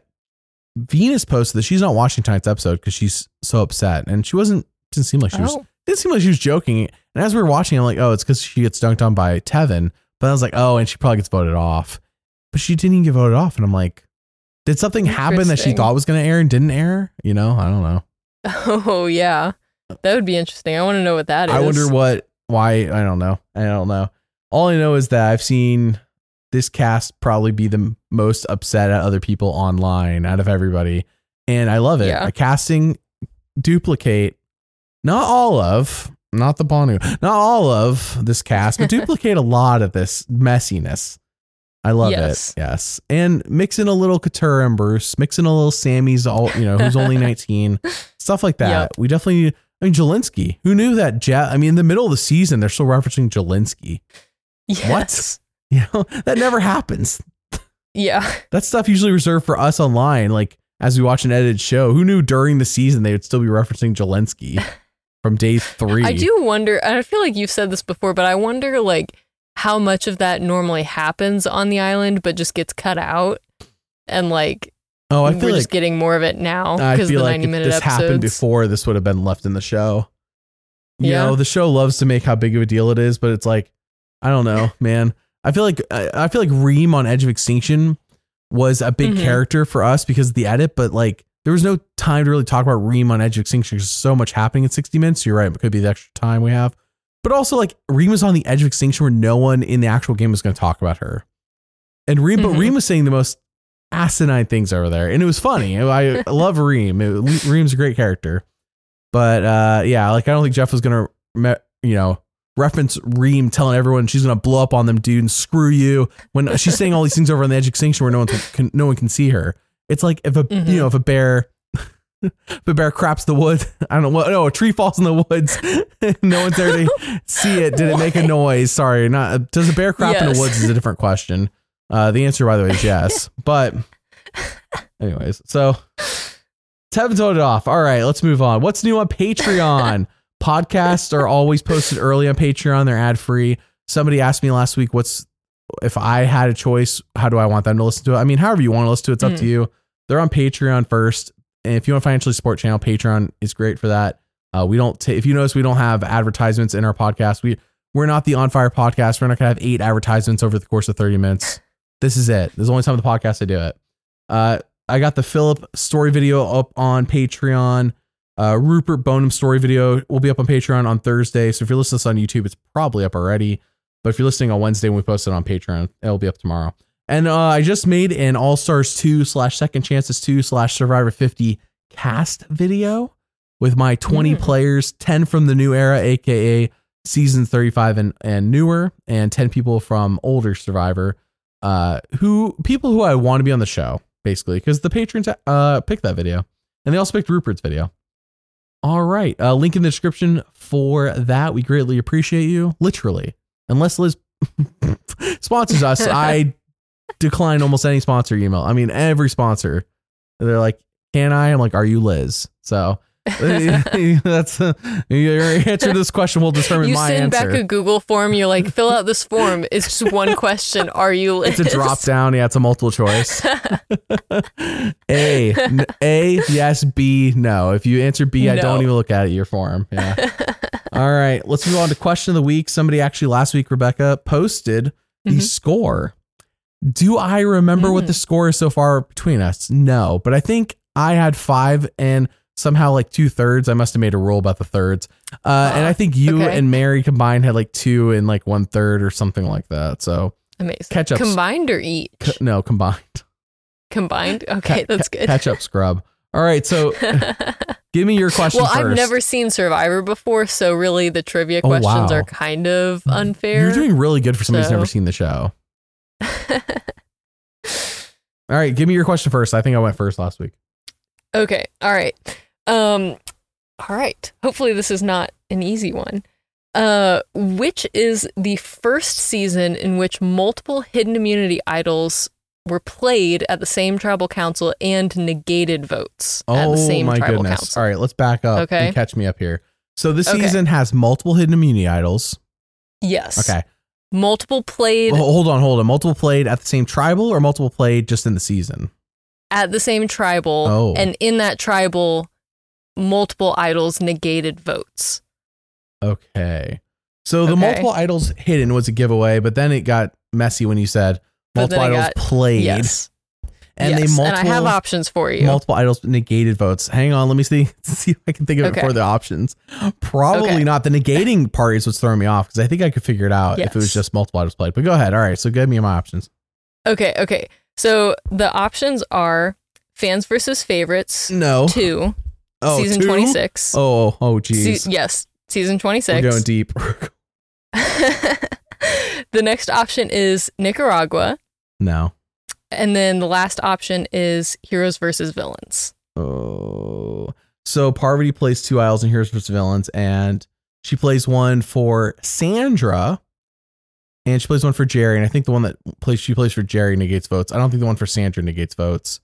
Venus posted that she's not watching tonight's episode because she's so upset, and she wasn't. Didn't seem like she was. Oh. Didn't seem like she was joking. And as we were watching, I'm like, oh, it's because she gets dunked on by Tevin. But I was like, oh, and she probably gets voted off. But she didn't even get voted off, and I'm like, did something happen that she thought was going to air and didn't air? You know, I don't know. Oh yeah. That would be interesting. I want to know what that is. I wonder what, why, I don't know. I don't know. All I know is that I've seen this cast probably be the most upset at other people online out of everybody. And I love it. Yeah. A casting duplicate, not all of, not the Bonu, not all of this cast, but duplicate a lot of this messiness. I love yes. it. Yes. And mix in a little Couture and Bruce, mix in a little Sammy's, all, you know, who's only nineteen, stuff like that. Yep. We definitely need. I mean, Jelinsky, who knew that? Jeff, I mean, in the middle of the season, they're still referencing Jelinsky. Yes. What? You know, that never happens. Yeah. That stuff usually reserved for us online. Like, as we watch an edited show, who knew during the season they would still be referencing Jelinsky from day three? I do wonder, and I feel like you've said this before, but I wonder, like, how much of that normally happens on the island, but just gets cut out. And, like, Oh, I we're feel just like getting more of it now I because feel the like ninety if minute this episodes. happened before, this would have been left in the show. You Yeah. know, the show loves to make how big of a deal it is, but it's like, I don't know, man. I feel like I I feel like Reem on Edge of Extinction was a big Mhm. character for us because of the edit, but like there was no time to really talk about Reem on Edge of Extinction because so much happening in sixty minutes. You're right, it could be the extra time we have, but also like Reem was on the edge of extinction where no one in the actual game was going to talk about her, and Reem, Mhm. but Reem was saying the most asinine things over there, and it was funny. I, I love Reem. It, Reem's a great character, but uh, yeah, like I don't think Jeff was gonna, you know, reference Reem telling everyone she's gonna blow up on them, dude, and screw you when she's saying all these things over on the edge of extinction where no one can, no one can see her. It's like if a Mhm. you know if a bear. If a bear craps the wood, I don't know what. No, a tree falls in the woods. No one's there to see it. Did it make a noise? Sorry, not. Does a bear crap Yes. in the woods? Is a different question. Uh, the answer, by the way, is yes. But, anyways, so Tevin's voted off. All right, let's move on. What's new on Patreon? Podcasts are always posted early on Patreon. They're ad free. Somebody asked me last week, "What's if I had a choice? How do I want them to listen to it?" I mean, however you want to listen to it, it's up Mm. to you. They're on Patreon first. And if you want to financially support channel, Patreon is great for that. Uh, we don't, ta- if you notice, we don't have advertisements in our podcast. We, we're not the On Fire podcast. We're not going to have eight advertisements over the course of thirty minutes. This is it. This is the only time the podcast I do it. Uh, I got the Philip story video up on Patreon. Uh, Rupert Bonham story video will be up on Patreon on Thursday. So if you're listening to this on YouTube, it's probably up already. But if you're listening on Wednesday when we post it on Patreon, it'll be up tomorrow. And uh, I just made an All Stars two slash Second Chances two slash Survivor fifty cast video with my twenty mm. players, ten from the new era, aka season thirty-five and, and newer, and ten people from older Survivor, uh, who people who I want to be on the show, basically, because the patrons uh, picked that video, and they also picked Rupert's video. All right, uh, link in the description for that. We greatly appreciate you, literally, unless Liz sponsors us. I decline almost any sponsor email. I mean, every sponsor. They're like, can I? I'm like, are you Liz? So that's uh, your answer to this question will determine you my send answer. back a Google form. You're like, fill out this form. It's just one question. Are you Liz? It's a drop down. Yeah, it's a multiple choice. A, n- A, yes. B, no. If you answer B, I No. don't even look at it, your form. Yeah. All right. Let's move on to question of the week. Somebody actually last week, Rebecca, posted the Mhm. score. Do I remember Mm. what the score is so far between us? No, but I think I had five and somehow like two thirds. I must have made a rule about the thirds. Uh, and I think you okay. and Mary combined had like two and like one third or something like that. So Amazing. Catch up. Combined or each? c- no, combined. Combined? Okay, Ca- that's ca- good. Catch up, scrub. All right. So give me your question well, first. I've never seen Survivor before, so really the trivia Oh, questions wow. are kind of unfair. You're doing really good for somebody who's so- never seen the show. All right, give me your question first. I think I went first last week. Okay. All right. Um, all right. Hopefully this is not an easy one. Uh, which is the first season in which multiple hidden immunity idols were played at the same tribal council and negated votes oh, at the same my tribal goodness. council? All right, let's back up Okay. and catch me up here. So this Okay. season has multiple hidden immunity idols. Yes. Okay. Multiple played Well, hold on, hold on. Multiple played at the same tribal or multiple played just in the season? at the same tribal, Oh. and in that tribal, multiple idols negated votes. Okay. So the Okay. multiple idols hidden was a giveaway, but then it got messy when you said But multiple then it idols got- played. Yes. And yes. they multiple and I have options for you. multiple idols negated votes. Hang on, let me see see if I can think of Okay. it for the options. Probably Okay. not. The negating part is what's throwing me off because I think I could figure it out if it was Yes. just multiple idols played. But go ahead. All right. So give me my options. Okay, okay. So the options are fans versus favorites No. two, Oh, season two? twenty-six. Oh, oh, geez. Se- yes, season twenty-six. We're going deep. The next option is Nicaragua. No. And then the last option is heroes versus villains. Oh. So Parvati plays two idols in Heroes vs. Villains, and she plays one for Sandra, and she plays one for Jerry. And I think the one that plays she plays for Jerry negates votes. I don't think the one for Sandra negates votes.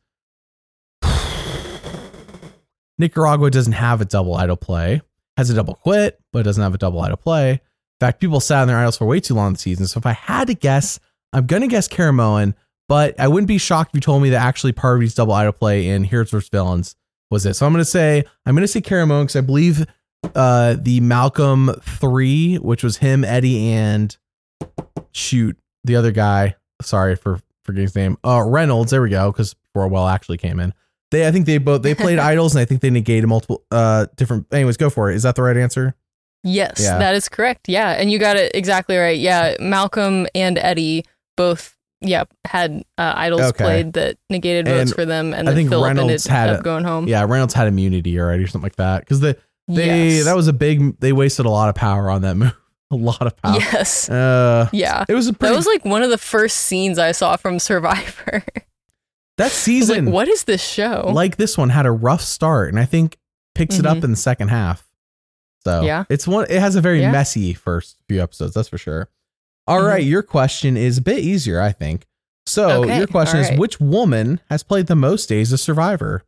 Nicaragua doesn't have a double idol play. Has a double quit, but it doesn't have a double idol play. In fact, people sat on their idols for way too long this season. So if I had to guess, I'm going to guess Caramoan, but I wouldn't be shocked if you told me that actually Parvati's double idol play in Heroes vs. Villains was it. So I'm going to say, I'm going to say Caramoan because I believe uh, the Malcolm three, which was him, Eddie, and shoot, the other guy. Sorry for forgetting his name. Uh, Reynolds. There we go. Because Orwell actually came in. They, I think they both, they played idols and I think they negated multiple uh, different. Anyways, go for it. Is that the right answer? Yes, Yeah. that is correct. Yeah, and you got it exactly right. Yeah, Malcolm and Eddie both, yeah, had uh, idols Okay. played that negated votes And for them, and I then think Philip Reynolds ended had up a- going home. Yeah, Reynolds had immunity already or something like that. Because the they Yes. that was a big. They wasted a lot of power on that move. A lot of power. Yes. Uh, Yeah. it was a pretty. That was like one of the first scenes I saw from Survivor. that I was season, like, what is this show? like this one, had a rough start, and I think picks it up Mhm. in the second half. So Yeah. it's one. It has a very Yeah. messy first few episodes. That's for sure. All Mhm. right, your question is a bit easier, I think. So Okay, your question all is, right. which woman has played the most days as Survivor?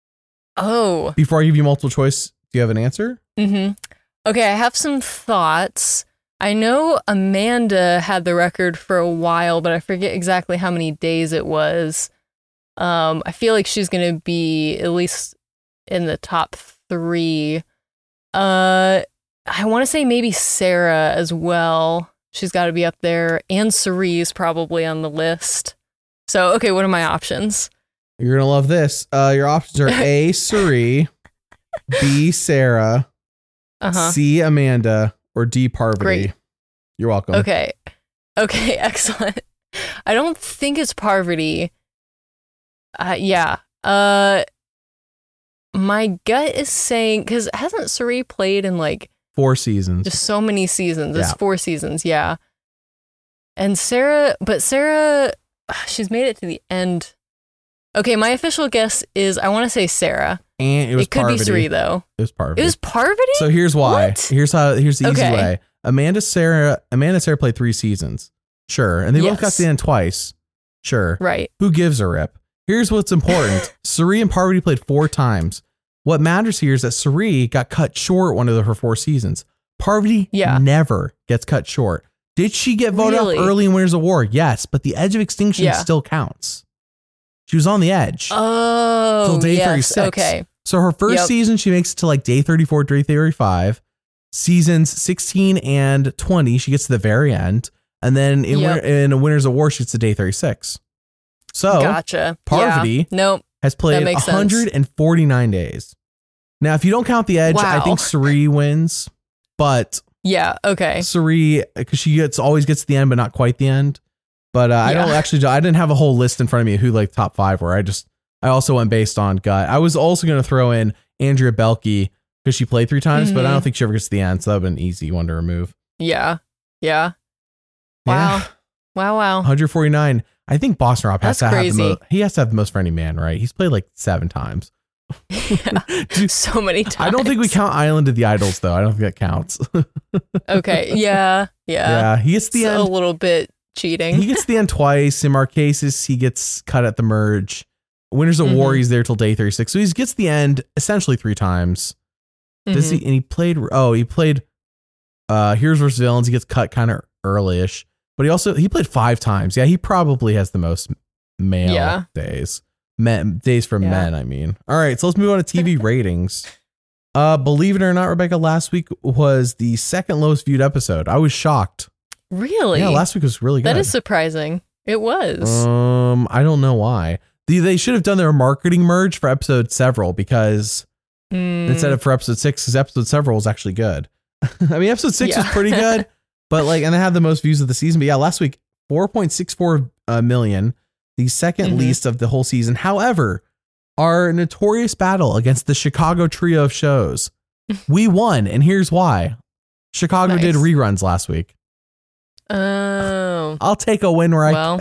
Oh. Before I give you multiple choice, do you have an answer? Mm-hmm. Okay, I have some thoughts. I know Amanda had the record for a while, but I forget exactly how many days it was. Um, I feel like she's going to be at least in the top three. Uh, I want to say maybe Sarah as well. She's got to be up there. And Cerise probably on the list. So, okay, what are my options? You're gonna love this. Uh, your options are A. Suri, B. Sarah, Uh-huh. C. Amanda, or D. Parvati. Great. You're welcome. Okay. Okay, excellent. I don't think it's Parvati. Uh, yeah. Uh, my gut is saying, because hasn't Suri played in like Four seasons. just so many seasons? It's Yeah. four seasons, yeah. And Sarah, but Sarah, she's made it to the end. Okay, my official guess is I want to say Sarah. and it was It could Parvati. be Suri though. It was Parvati. It was Parvati? So here's why. What? Here's how. Here's the easy Okay. way. Amanda Sarah. Amanda Sarah played three seasons. Sure, and they both got Yes. to the end twice. Sure. Right. Who gives a rip? Here's what's important. Suri and Parvati played four times. What matters here is that Suri got cut short one of the, her four seasons. Parvati Yeah. never gets cut short. Did she get voted Really? off early in Winners of War? Yes, but the edge of extinction Yeah. still counts. She was on the edge. Oh, Till day yes. thirty-six. Okay. So her first Yep. season, she makes it to like day thirty-four, day thirty-five. Seasons sixteen and twenty, she gets to the very end. And then in, Yep. Win- in Winners of War, she gets to day thirty-six. So Gotcha. Parvati Yeah. Nope. has played makes sense. one hundred forty-nine days. Now, if you don't count the edge, I Wow. think Suri wins. But Yeah. Okay. Suri, because she gets always gets to the end, but not quite the end. But uh, I don't Yeah. actually, I didn't have a whole list in front of me of who like top five were. I just, I also went based on gut. I was also going to throw in Andrea Belke because she played three times, but I Mhm. don't think she ever gets to the end. So that would have been an easy one to remove. Yeah. Yeah. Wow. Yeah. Wow. Wow. one hundred forty-nine. I think Boston Rob has That's to crazy. have the most. He has to have the most for any man, right? He's played like seven times. Yeah, Dude, so many times. I don't think we count Island of the Idols though. I don't think that counts. Okay. Yeah. Yeah. Yeah, he gets the It's end. a little bit cheating. He gets the end twice. In Marquesas, he gets cut at the merge. Winners of Mhm. War, he's there till day thirty-six. So he gets the end essentially three times. Does Mhm. he? And he played. Oh, he played. Uh, Heroes versus Villains. He gets cut kind of early-ish, but he also he played five times. Yeah, he probably has the most male Yeah. days. Men days for Yeah. men. I mean. All right, so let's move on to T V ratings. Uh, believe it or not, Rebecca, last week was the second lowest viewed episode. I was shocked. Really? Yeah, last week was really good. That is surprising. It was. Um, I don't know why. The, they should have done their marketing merge for episode several because Mm, instead of for episode six, because episode several was actually good. I mean, episode six Yeah. was pretty good, but like, and they had the most views of the season. But yeah, last week, four point six four uh, million, the second Mhm. least of the whole season. However, our notorious battle against the Chicago trio of shows, we won. And here's why. Chicago Nice. did reruns last week. Oh. I'll take a win where I Well.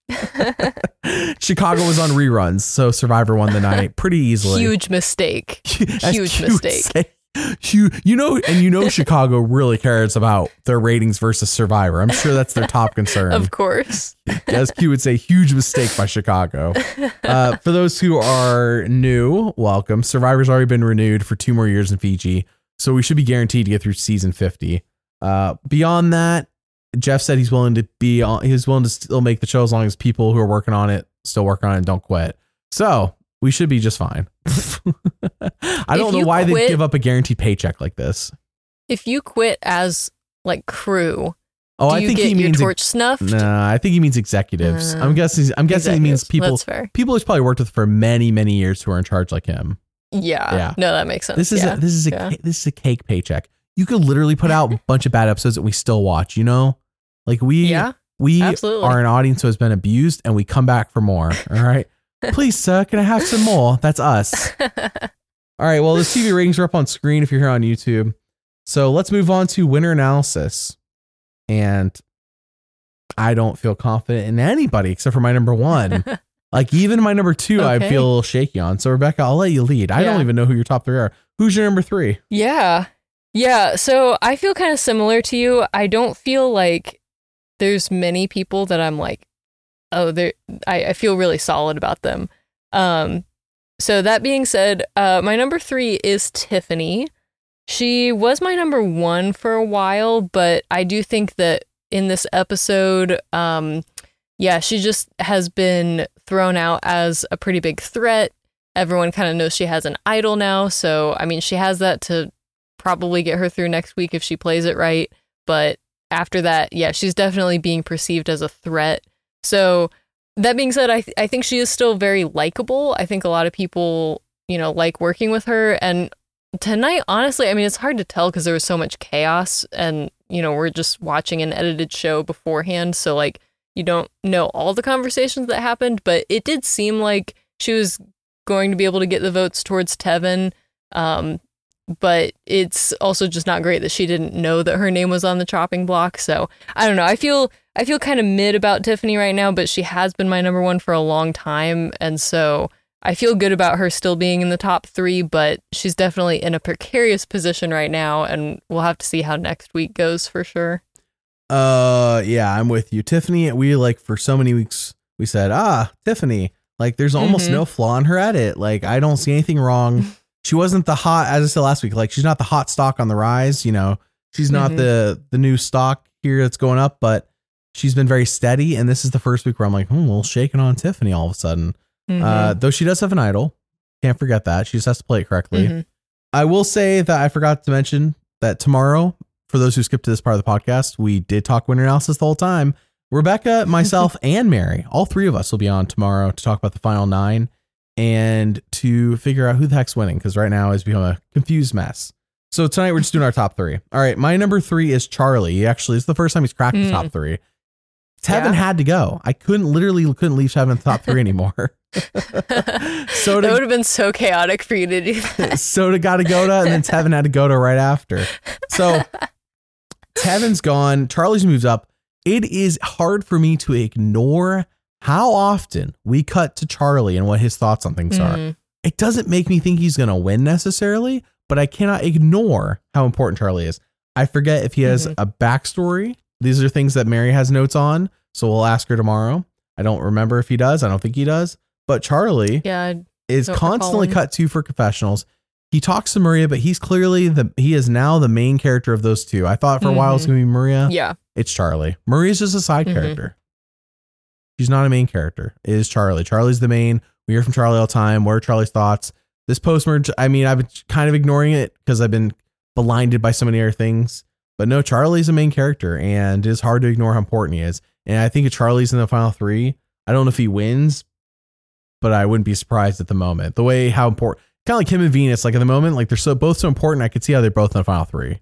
Chicago was on reruns, so Survivor won the night pretty easily. Huge mistake. As huge Q would mistake. say. You, you know, and you know, Chicago really cares about their ratings versus Survivor. I'm sure that's their top concern. Of course. As Q would say, huge mistake by Chicago. Uh, for those who are new, welcome. Survivor's already been renewed for two more years in Fiji, so we should be guaranteed to get through season fifty. Uh, beyond that, Jeff said he's willing to be on. He's willing to still make the show as long as people who are working on it still work on it and don't quit. So we should be just fine. I don't If know you why they quit- give up a guaranteed paycheck like this. If you quit as like crew, Oh, do I you think get he your means. torch snuffed? Nah, I think he means executives. Uh, I'm guessing. I'm guessing he means Executives. people. That's fair. People he's probably worked with for many, many years who are in charge like him. Yeah. Yeah. No, that makes sense. This is yeah. a, this is a Yeah. ca- this is a cake paycheck. You could literally put out a bunch of bad episodes that we still watch. You know, like we Yeah, we absolutely. are an audience who has been abused, and we come back for more. All right, please, sir, can I have some more? That's us. All right. Well, the T V ratings are up on screen if you're here on YouTube. So let's move on to winner analysis. And I don't feel confident in anybody except for my number one. Like even my number two, I Okay. feel a little shaky on. So Rebecca, I'll let you lead. I don't Yeah. even know who your top three are. Who's your number three? Yeah. Yeah. So I feel kind of similar to you. I don't feel like there's many people that I'm like, oh, they're, I, I feel really solid about them. Um, so that being said, uh, my number three is Tiffany. She was my number one for a while, but I do think that in this episode, um, yeah, she just has been thrown out as a pretty big threat. Everyone kind of knows she has an idol now. So, I mean, she has that to probably get her through next week if she plays it right. But after that, yeah, she's definitely being perceived as a threat. So that being said, I, th- I think she is still very likable. I think a lot of people, you know, like working with her. And tonight, honestly, I mean, it's hard to tell because there was so much chaos and, you know, we're just watching an edited show beforehand. So, like, you don't know all the conversations that happened, but it did seem like she was going to be able to get the votes towards Tevin. Um, but it's also just not great that she didn't know that her name was on the chopping block. So I don't know. I feel I feel kind of mid about Tiffany right now, but she has been my number one for a long time. And so I feel good about her still being in the top three, but she's definitely in a precarious position right now. And we'll have to see how next week goes for sure. Uh, yeah, I'm with you. Tiffany, we like for so many weeks, we said, ah, Tiffany, like there's almost Mhm. no flaw in her edit. Like I don't see anything wrong. She wasn't the hot, as I said last week, like she's not the hot stock on the rise. You know, she's not Mhm. the, the new stock here that's going up, but she's been very steady. And this is the first week where I'm like, hmm, well, shaking on Tiffany all of a sudden. Mhm. Uh, though she does have an idol. Can't forget that. She just has to play it correctly. Mhm. I will say that I forgot to mention that tomorrow, for those who skipped to this part of the podcast, we did talk winner analysis the whole time. Rebecca, myself, and Mary, all three of us will be on tomorrow to talk about the final nine and to figure out who the heck's winning, because right now it's become a confused mess. So tonight we're just doing our top three. All right, my number three is Charlie. He actually, it's the first time he's cracked the Mm. top three. Tevin Yeah. had to go. I couldn't literally couldn't leave Tevin in the top three anymore. So that to would have been so chaotic for you to do that. Soda got a Goda, and then Tevin had to Goda right after. So Tevin's gone. Charlie's moves up. It is hard for me to ignore how often we cut to Charlie and what his thoughts on things Mhm. are. It doesn't make me think he's going to win necessarily, but I cannot ignore how important Charlie is. I forget if he has Mhm. a backstory. These are things that Mary has notes on, so we'll ask her tomorrow. I don't remember if he does. I don't think he does. But Charlie Yeah. I is don't recall constantly one. cut to for confessionals. He talks to Maria, but he's clearly the he is now the main character of those two. I thought for a while it was Mhm. going to be Maria. Yeah. It's Charlie. Maria's just a side Mhm. character. She's not a main character. It is Charlie. Charlie's the main. We hear from Charlie all the time. What are Charlie's thoughts? This post-merge, I mean, I've been kind of ignoring it because I've been blinded by so many other things. But no, Charlie's a main character, and it's hard to ignore how important he is. And I think if Charlie's in the final three, I don't know if he wins, but I wouldn't be surprised at the moment. The way how important, kind of like him and Venus, like at the moment, like they're so both so important. I could see how they're both in the final three.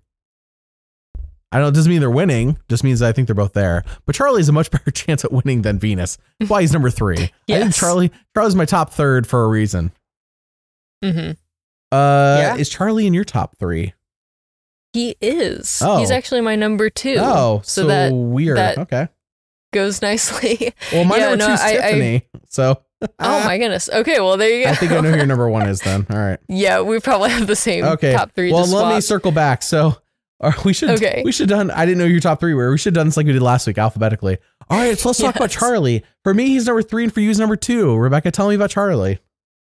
I don't, it doesn't mean they're winning, just means I think they're both there. But Charlie's a much better chance at winning than Venus. That's why he's number three. I think Yes. Charlie, Charlie's my top third for a reason. Mm-hmm. Uh, Yeah. is Charlie in your top three? He is. Oh. He's actually my number two. Oh, so, so, that weird. that- Okay. goes nicely. Well, my Yeah, number no, two is I- I- Tiffany. so Oh my goodness. Okay, well there you go. I think I know who your number one is then. All right. Yeah, we probably have the same Okay. top three. Well, to let me swap. circle back. So uh, we should Okay. we should done. I didn't know who your top three were. We should have done this like we did last week, alphabetically. All right, so let's talk about Yes. Charlie. For me, he's number three, and for you, he's number two. Rebecca, tell me about Charlie.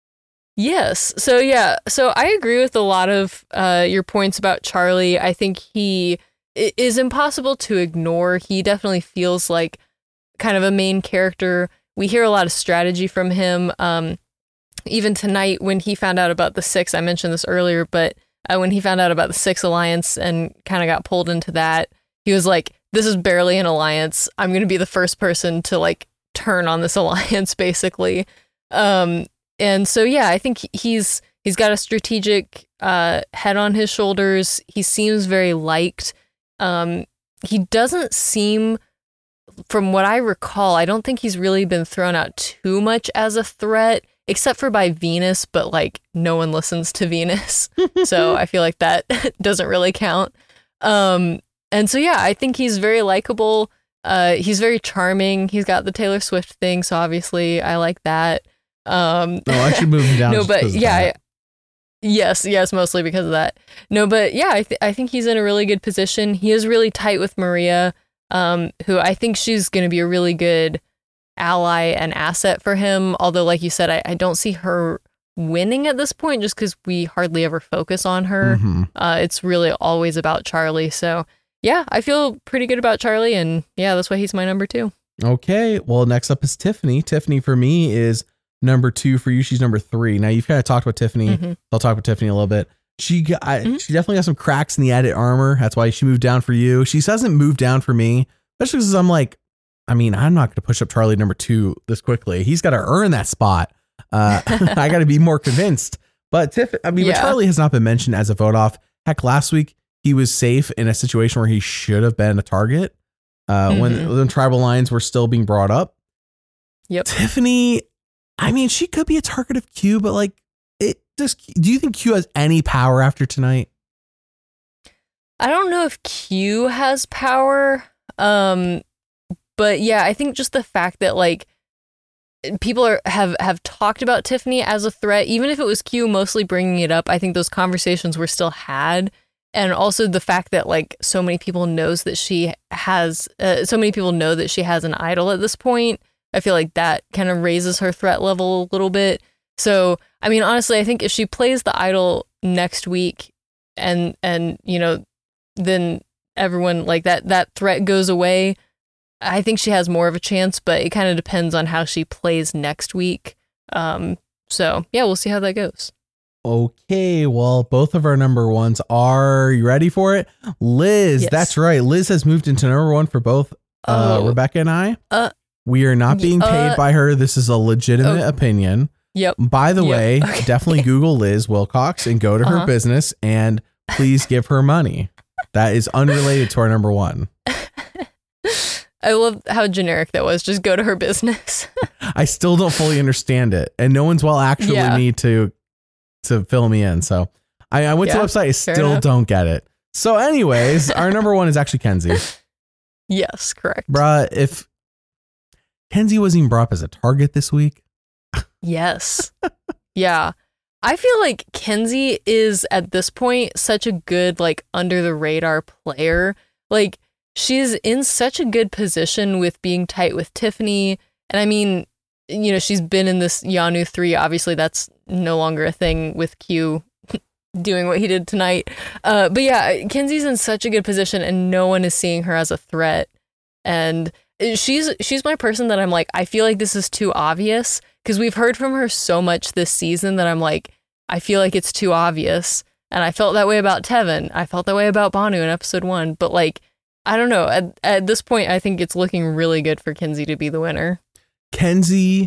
Yes. So yeah. So I agree with a lot of uh, your points about Charlie. I think he i- is impossible to ignore. He definitely feels like kind of a main character. We hear a lot of strategy from him. Um, even tonight when he found out about the Six, I mentioned this earlier, but uh, when he found out about the Six Alliance and kind of got pulled into that, he was like, "This is barely an alliance. I'm going to be the first person to like turn on this alliance, basically." Um, And so, yeah, I think he's he's got a strategic uh, head on his shoulders. He seems very liked. Um, he doesn't seem, from what I recall, I don't think he's really been thrown out too much as a threat, except for by Venus, but like no one listens to Venus. So I feel like that doesn't really count. Um, and so, yeah, I think he's very likable. Uh, he's very charming. He's got the Taylor Swift thing, so obviously I like that. Um, No, I should move him down. no, just but 'cause of yeah, that. I, yes, yes, mostly because of that. No, but yeah, I, th- I think he's in a really good position. He is really tight with Maria, um, who I think she's going to be a really good ally and asset for him. Although, like you said, I, I don't see her winning at this point just because we hardly ever focus on her. Mhm. Uh, it's really always about Charlie. So yeah, I feel pretty good about Charlie, and yeah, that's why he's my number two. Okay. Well, next up is Tiffany. Tiffany for me is number two. For you, she's number three. Now you've kind of talked about Tiffany. Mhm. I'll talk about Tiffany a little bit. She got, I, Mhm. she definitely got some cracks in the added armor. That's why she moved down for you. She hasn't moved down for me, especially because I'm like, I mean, I'm not going to push up Charlie number two this quickly. He's got to earn that spot. Uh, I got to be more convinced. But Tiff, I mean, but Yeah. Charlie has not been mentioned as a vote off. Heck, last week he was safe in a situation where he should have been a target. Uh, when, Mhm. when tribal lines were still being brought up. Yep. Tiffany, I mean, she could be a target of Q, but like, it just, do you think Q has any power after tonight? I don't know if Q has power. Um, but yeah, I think just the fact that like people are have have talked about Tiffany as a threat, even if it was Q mostly bringing it up, I think those conversations were still had. And also the fact that like so many people knows that she has, uh, so many people know that she has an idol at this point. I feel like that kind of raises her threat level a little bit. So, I mean, honestly, I think if she plays the idol next week and, and, you know, then everyone like that, that threat goes away. I think she has more of a chance, but it kind of depends on how she plays next week. Um, so yeah, we'll see how that goes. Okay, well, both of our number ones are, you ready for it? Liz, Yes. that's right. Liz has moved into number one for both uh, Oh. Rebecca and I. Uh, we are not being paid uh, by her. This is a legitimate oh. opinion. Yep. By the Yep. way, Okay. definitely Google Liz Wilcox and go to her Uh-huh. business and please give her money. That is unrelated to our number one. I love how generic that was. Just go to her business. I still don't fully understand it, and no one's well actually Yeah. me to to fill me in. So I, I went Yeah, to the website. I fair still enough. don't get it. So, anyways, our number one is actually Kenzie. Yes, correct. Bruh, if Kenzie wasn't even brought up as a target this week. Yes. Yeah. I feel like Kenzie is at this point such a good, like, under the radar player. Like, she's in such a good position with being tight with Tiffany. And I mean, you know, she's been in this Yanu three. Obviously, that's no longer a thing with Q doing what he did tonight. Uh, but yeah, Kenzie's in such a good position and no one is seeing her as a threat. And she's she's my person that I'm like, I feel like this is too obvious because we've heard from her so much this season that I'm like, I feel like it's too obvious. And I felt that way about Tevin. I felt that way about Banu in episode one. But like, I don't know. At, at this point, I think it's looking really good for Kenzie to be the winner. Kenzie,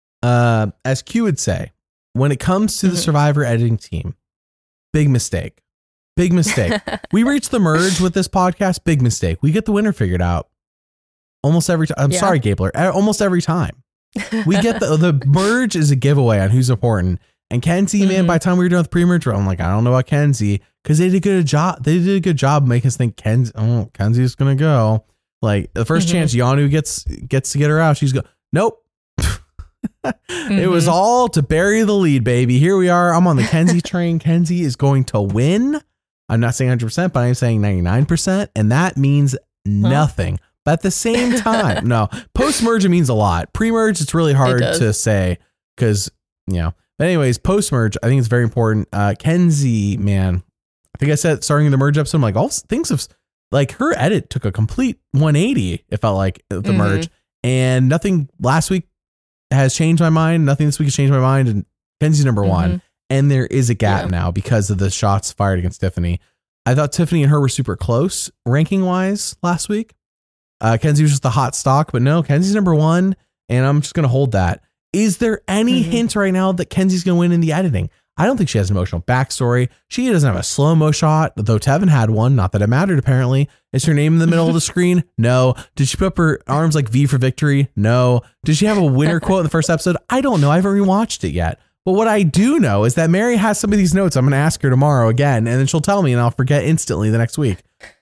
uh, as Q would say, when it comes to the mm-hmm. Survivor editing team, big mistake. Big mistake. We reached the merge with this podcast. Big mistake. We get the winner figured out almost every time. I'm yeah. sorry, Gabler. Almost every time. We get the the merge is a giveaway on who's important. And Kenzie, mm-hmm. man, by the time we were done with pre-merge, I'm like, I don't know about Kenzie because they did a good job. They did a good job making us think Kenzie. Oh, Kenzie's gonna go. Like the first mm-hmm. chance Yanu gets gets to get her out, she's go. Nope. mm-hmm. It was all to bury the lead, baby. Here we are. I'm on the Kenzie train. Kenzie is going to win. I'm not saying one hundred percent, but I'm saying ninety-nine percent, and that means nothing. Huh? But at the same time, no. Post-merge it means a lot. Pre-merge, it's really hard it to say because you know. But anyways, post-merge, I think it's very important. Uh, Kenzie, man, I think I said starting the merge episode, I'm like, all things have, like, her edit took a complete one eighty, it felt like, the mm-hmm. merge. And nothing last week has changed my mind. Nothing this week has changed my mind. And Kenzie's number mm-hmm. one. And there is a gap yeah. now because of the shots fired against Tiffany. I thought Tiffany and her were super close ranking-wise last week. Uh, Kenzie was just the hot stock, but no, Kenzie's number one, and I'm just going to hold that. Is there any mm-hmm. hint right now that Kenzie's going to win in the editing? I don't think she has an emotional backstory. She doesn't have a slow-mo shot, though Tevin had one. Not that it mattered, apparently. Is her name in the middle of the screen? No. Did she put up her arms like V for victory? No. Did she have a winner quote in the first episode? I don't know. I haven't rewatched it yet. But what I do know is that Mary has some of these notes. I'm going to ask her tomorrow again, and then she'll tell me, and I'll forget instantly the next week.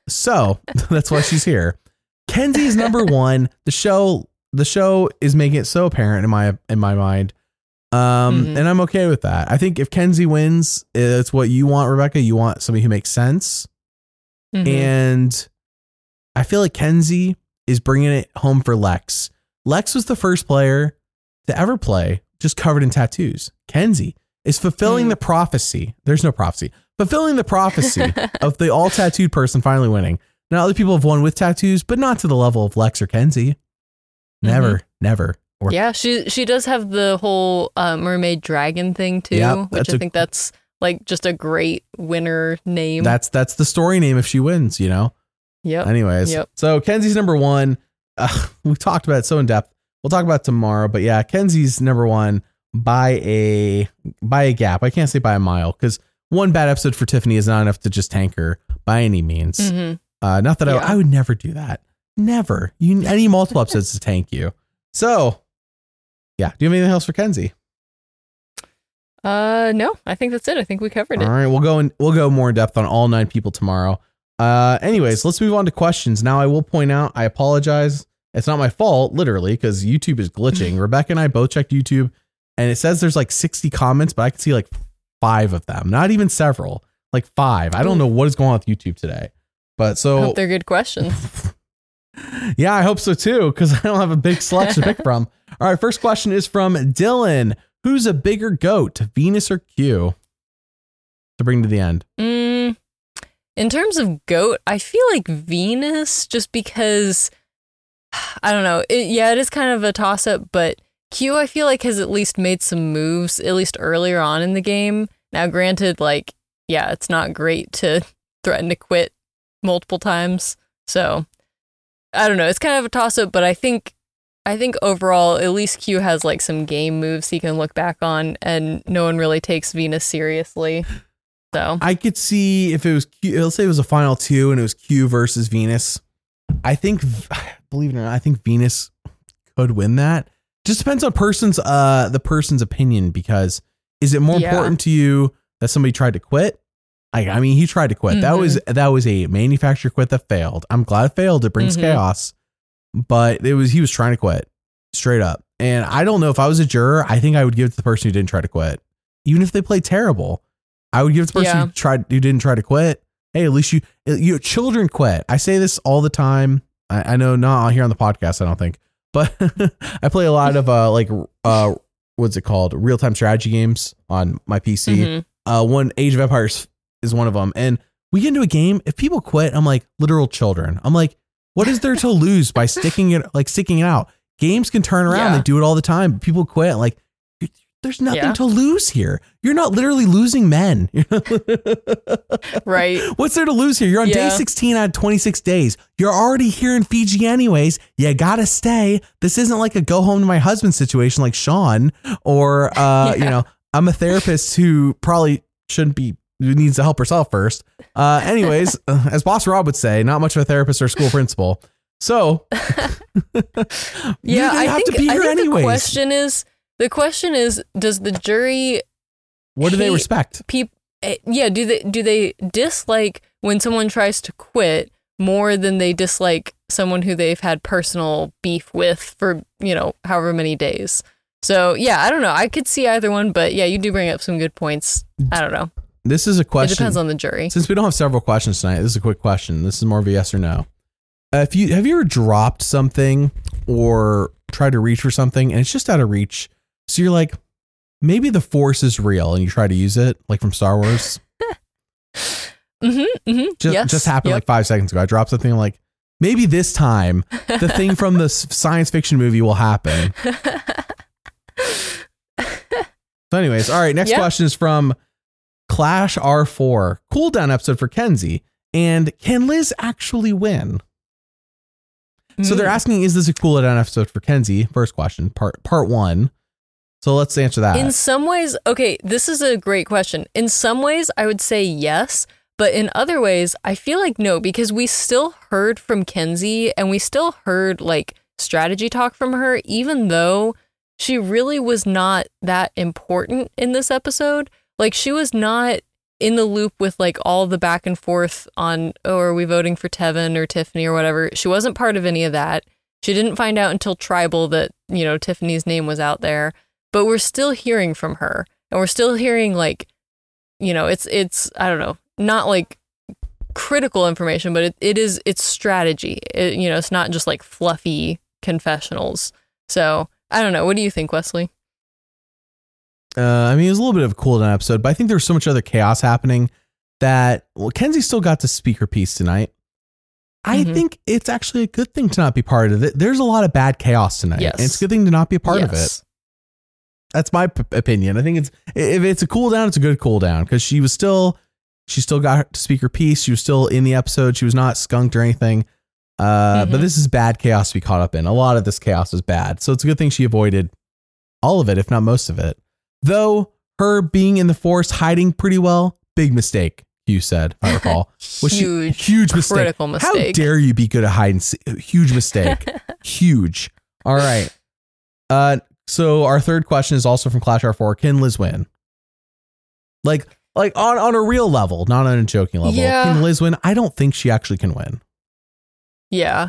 So that's why she's here. Kenzie's number one. The show... The show is making it so apparent in my in my mind, um, mm-hmm. and I'm okay with that. I think if Kenzie wins, it's what you want, Rebecca. You want somebody who makes sense, mm-hmm. and I feel like Kenzie is bringing it home for Lex. Lex was the first player to ever play just covered in tattoos. Kenzie is fulfilling mm. the prophecy. There's no prophecy. Fulfilling the prophecy of the all tattooed person finally winning. Now other people have won with tattoos, but not to the level of Lex or Kenzie. Never, mm-hmm. never. Or, yeah, she she does have the whole uh, mermaid dragon thing too, yeah, which I a, think that's like just a great winner name. That's that's the story name if she wins, you know. Yep. Anyways, yep. So Kenzie's number one. Uh, we talked about it so in depth. We'll talk about it tomorrow, but yeah, Kenzie's number one by a by a gap. I can't say by a mile because one bad episode for Tiffany is not enough to just tank her by any means. Mm-hmm. Uh, not that yeah. I, I would never do that. Never. You I need multiple episodes to tank you. So, yeah. Do you have anything else for Kenzie? Uh, no. I think that's it. I think we covered it. All right. We'll go in. We'll go more in depth on all nine people tomorrow. Uh, anyways, let's move on to questions. Now, I will point out. I apologize. It's not my fault, literally, because YouTube is glitching. Rebecca and I both checked YouTube, and it says there's like sixty comments, but I can see like five of them. Not even several. Like five. I don't know what is going on with YouTube today. But so I hope they're good questions. Yeah, I hope so too, because I don't have a big selection to pick from. All right, first question is from Dylan. Who's a bigger goat, Venus or Q? To bring to the end. Mm, in terms of goat, I feel like Venus, just because, I don't know. It, yeah, it is kind of a toss-up, but Q, I feel like, has at least made some moves, at least earlier on in the game. Now, granted, like, yeah, it's not great to threaten to quit multiple times, so... I don't know. It's kind of a toss-up, but I think I think overall, at least Q has like some game moves he can look back on, and no one really takes Venus seriously. So I could see if it was Q, let's say it was a final two and it was Q versus Venus. I think, believe it or not, I think Venus could win that. Just depends on person's uh the person's opinion, because is it more yeah. important to you that somebody tried to quit? I, I mean, he tried to quit. Mm-hmm. That was that was a manufacturer quit that failed. I'm glad it failed. It brings mm-hmm. chaos, but it was he was trying to quit. straight up. And I don't know if I was a juror, I think I would give it to the person who didn't try to quit. Even if they played terrible, I would give it to the person Yeah. who tried, who didn't try to quit. Hey, at least you, you children quit. I say this all the time. I, I know not here on the podcast, I don't think, but I play a lot of uh like uh what's it called, real time strategy games on my P C. Mm-hmm. Uh, one Age of Empires is one of them, and we get into a game. If people quit, I'm like literal children. I'm like, what is there to lose by sticking it like sticking it out? Games can turn around. Yeah. They do it all the time. People quit. Like, there's nothing yeah. to lose here. You're not literally losing men. Right. What's there to lose here? You're on yeah. day sixteen out of twenty-six days. You're already here in Fiji anyways. You gotta stay. This isn't like a go home to my husband situation like Sean, or, uh, yeah. you know, I'm a therapist who probably shouldn't be, who needs to help herself first. Uh, anyways, as Boss Rob would say, not much of a therapist or school principal. So yeah, I have think, to be here I think anyways. The question is, the question is, does the jury, what do they respect? Peop, yeah. Do they, do they dislike when someone tries to quit more than they dislike someone who they've had personal beef with for, you know, however many days? So yeah, I don't know. I could see either one, but yeah, you do bring up some good points. I don't know. This is a question. It depends on the jury. Since we don't have several questions tonight, this is a quick question. This is more of a yes or no. Uh, if you have you ever dropped something or tried to reach for something and it's just out of reach, so you're like, maybe the Force is real, and you try to use it, like from Star Wars. mm-hmm, mm-hmm. Just, yes. just happened yep. like five seconds ago. I dropped something. I'm like, maybe this time the thing from the science fiction movie will happen. So, anyways, all right. Next yep. question is from Clash R four. Cooldown episode for Kenzie. And can Liz actually win? So they're asking, is this a cool down episode for Kenzie? First question, part part one. So let's answer that. In some ways, okay, this is a great question. In some ways, I would say yes, but in other ways, I feel like no, because we still heard from Kenzie and we still heard like strategy talk from her, even though she really was not that important in this episode. Like, she was not in the loop with like all the back and forth on, oh, are we voting for Tevin or Tiffany or whatever. She wasn't part of any of that. She didn't find out until Tribal that, you know, Tiffany's name was out there, but we're still hearing from her, and we're still hearing like, you know, it's, it's, I don't know, not like critical information, but it, it is, it's strategy. It, you know, it's not just like fluffy confessionals. So I don't know. What do you think, Wesley? Uh, I mean, it was a little bit of a cool down episode, but I think there was so much other chaos happening that, well, Kenzie still got to speak her piece tonight. I mm-hmm. think it's actually a good thing to not be part of it. There's a lot of bad chaos tonight, yes. and it's a good thing to not be a part yes. of it. That's my p- opinion. I think it's, if it's a cool down, it's a good cool down, because she was still, she still got to speak her piece. She was still in the episode. She was not skunked or anything. Uh, mm-hmm. But this is bad chaos to be caught up in. A lot of this chaos is bad. So it's a good thing she avoided all of it, if not most of it. Though her being in the Force, hiding pretty well, big mistake, you said, I recall. Was huge, she, huge mistake. Critical mistake. How dare you be good at hide and seek? Huge mistake. Huge. All right. Uh, so our third question is also from Clash R four. Can Liz win? Like, like on, on a real level, not on a joking level. Yeah. Can Liz win? I don't think she actually can win. Yeah.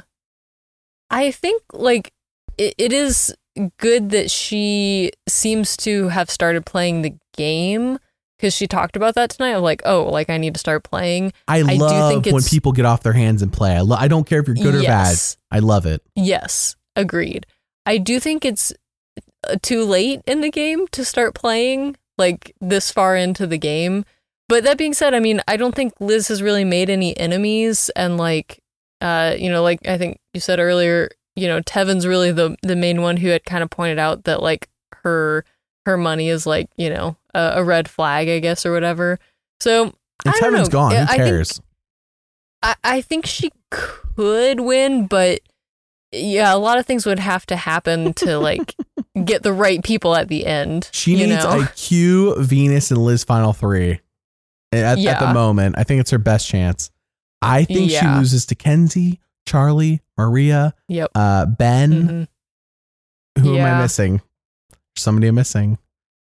I think like it, it is good that she seems to have started playing the game, because she talked about that tonight of like, oh, like I need to start playing. I, I love do think when people get off their hands and play. I, lo- I don't care if you're good yes. or bad. I love it. Yes, agreed. I do think it's too late in the game to start playing like this far into the game. But that being said, I mean, I don't think Liz has really made any enemies, and like, uh, you know, like I think you said earlier, you know, Tevin's really the the main one who had kind of pointed out that like her her money is like, you know, a, a red flag, I guess, or whatever. So and I don't Tevin's know. gone. Who I cares? Think, I, I think she could win, but yeah, a lot of things would have to happen to like get the right people at the end. She you needs know? a Q, Venus, and Liz final three at, yeah. at the moment. I think it's her best chance. I think yeah. she loses to Kenzie, Charlie, Maria, yep. uh, Ben. Mm-hmm. Who yeah. am I missing? Somebody I'm missing.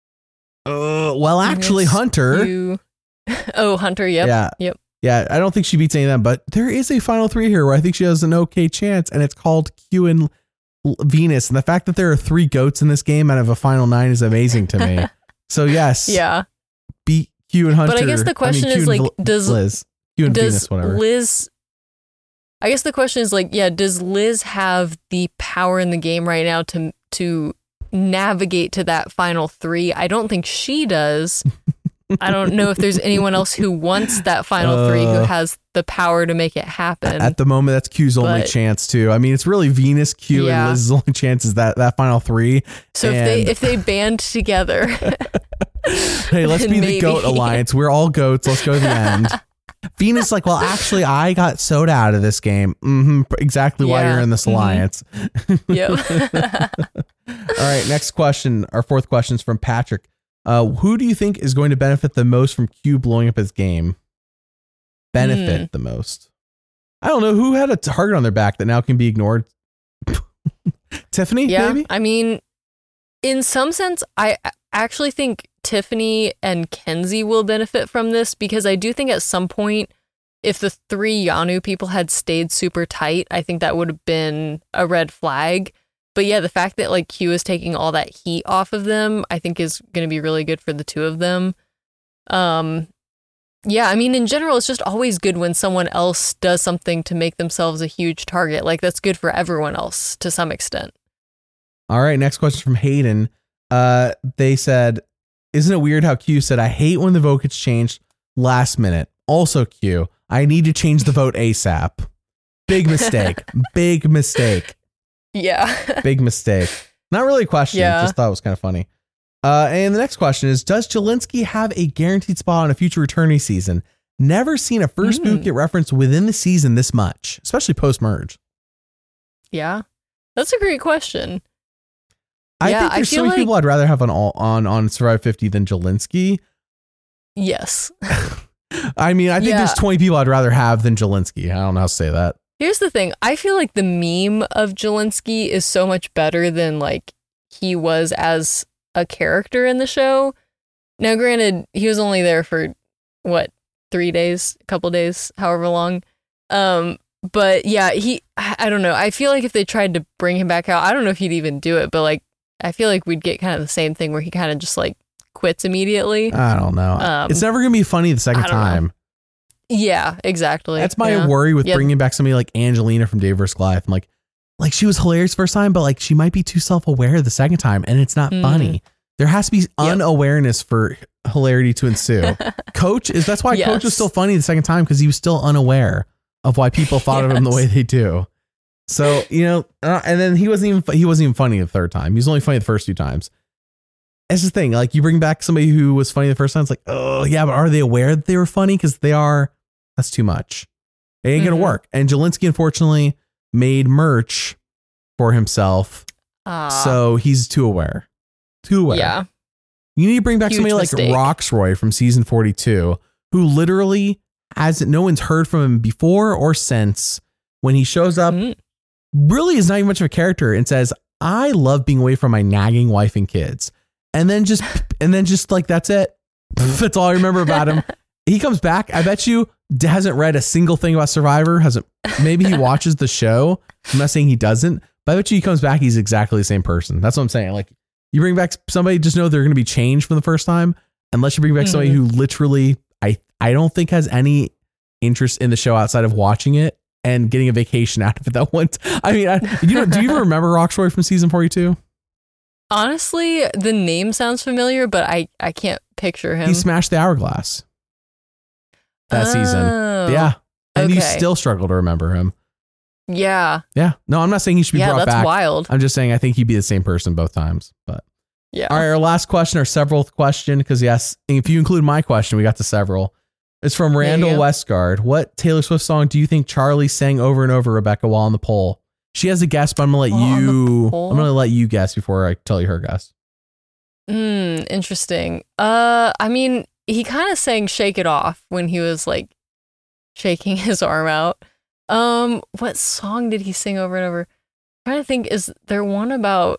Uh, well, actually, Hunter. You... oh, Hunter. Yep. Yeah. Yep. Yeah. I don't think she beats any of them, but there is a final three here where I think she has an okay chance, and it's called Q and Venus, and the fact that there are three goats in this game out of a final nine is amazing to me. So yes, yeah, beat Q and Hunter. But I guess the question I mean, is like, does Liz, Q and does Venus, whatever. Liz? I guess the question is like, yeah, does Liz have the power in the game right now to to navigate to that final three? I don't think she does. I don't know if there's anyone else who wants that final uh, three who has the power to make it happen. At the moment, that's Q's but, only chance too. I mean, it's really Venus, Q, yeah. and Liz's only chance is that that final three. So and if they if they band together, hey, let's be maybe. the Goat Alliance. We're all goats. Let's go to the end. Venus, like, well, actually, I got soda out of this game. Mm-hmm, exactly why yeah. you're in this alliance. Mm-hmm. Yep. All right, next question. Our fourth question is from Patrick. Uh, who do you think is going to benefit the most from Q blowing up his game? Benefit mm. the most? I don't know. Who had a target on their back that now can be ignored? Tiffany, yeah, maybe? I mean, in some sense, I actually think Tiffany and Kenzie will benefit from this, because I do think at some point, if the three Yanu people had stayed super tight, I think that would have been a red flag. But yeah, the fact that like Q is taking all that heat off of them, I think is going to be really good for the two of them. Um, yeah, I mean, in general, it's just always good when someone else does something to make themselves a huge target. Like, that's good for everyone else to some extent. All right, next question from Hayden. Uh, they said, isn't it weird how Q said, I hate when the vote gets changed last minute. Also, Q, I need to change the vote ASAP. Big mistake. Big mistake. Yeah. Big mistake. Not really a question. Yeah. Just thought it was kind of funny. Uh, and the next question is, does Jelinski have a guaranteed spot on a future returnee season? Never seen a first mm. boot get referenced within the season this much, especially post-merge. Yeah. That's a great question. I yeah, think there's so many like, people I'd rather have on all, on on Survivor fifty than Jelinski. Yes. I mean, I think yeah. there's twenty people I'd rather have than Jelinski. I don't know how to say that. Here's the thing. I feel like the meme of Jelinski is so much better than like he was as a character in the show. Now, granted, he was only there for what, three days, a couple days, however long. Um, but yeah, he, I don't know. I feel like if they tried to bring him back out, I don't know if he'd even do it, but like, I feel like we'd get kind of the same thing where he kind of just like quits immediately. I don't know. Um, it's never going to be funny the second time. Know. Yeah, exactly. That's my yeah. worry with yeah. bringing back somebody like Angelina from Dave versus Goliath. I'm like, like she was hilarious first time, but like she might be too self-aware the second time, and it's not mm. funny. There has to be yep. unawareness for hilarity to ensue. Coach is that's why yes. Coach was still funny the second time, because he was still unaware of why people thought yes. of him the way they do. So you know, uh, and then he wasn't even he wasn't even funny the third time. He was only funny the first two times. It's the thing. Like you bring back somebody who was funny the first time, it's like, oh yeah, but are they aware that they were funny? Because they are. That's too much. It ain't mm-hmm. gonna work. And Jelinski, unfortunately, made merch for himself, uh, so he's too aware. Too aware. Yeah. You need to bring back Huge somebody mistake. like Roxroy from season forty-two, who literally hasn't. No one's heard from him before or since. When he shows up, mm-hmm. really is not even much of a character and says, "I love being away from my nagging wife and kids," and then just and then just like that's it. That's all I remember about him. He comes back. I bet you hasn't read a single thing about Survivor. Hasn't. Maybe he watches the show. I'm not saying he doesn't, but I bet you he comes back. He's exactly the same person. That's what I'm saying. Like you bring back somebody, just know they're going to be changed from the first time. Unless you bring back mm-hmm. somebody who literally, I I don't think has any interest in the show outside of watching it and getting a vacation out of it. That one. T- I mean, I, you know, do you even remember Roxroy from season forty-two? Honestly, the name sounds familiar, but I I can't picture him. He smashed the hourglass. That oh, season. Yeah. And okay. you still struggle to remember him. Yeah. Yeah. No, I'm not saying he should be yeah, brought that's back. That's wild. I'm just saying I think he'd be the same person both times. But yeah. All right, our last question, our severalth question, because yes, if you include my question, we got to several. It's from Randall Westgard. What Taylor Swift song do you think Charlie sang over and over, Rebecca, while on the poll? She has a guess, but I'm gonna let oh, you I'm gonna let you guess before I tell you her guess. Hmm, interesting. Uh I mean, he kind of sang Shake It Off when he was like shaking his arm out. Um, what song did he sing over and over? I'm trying to think, is there one about,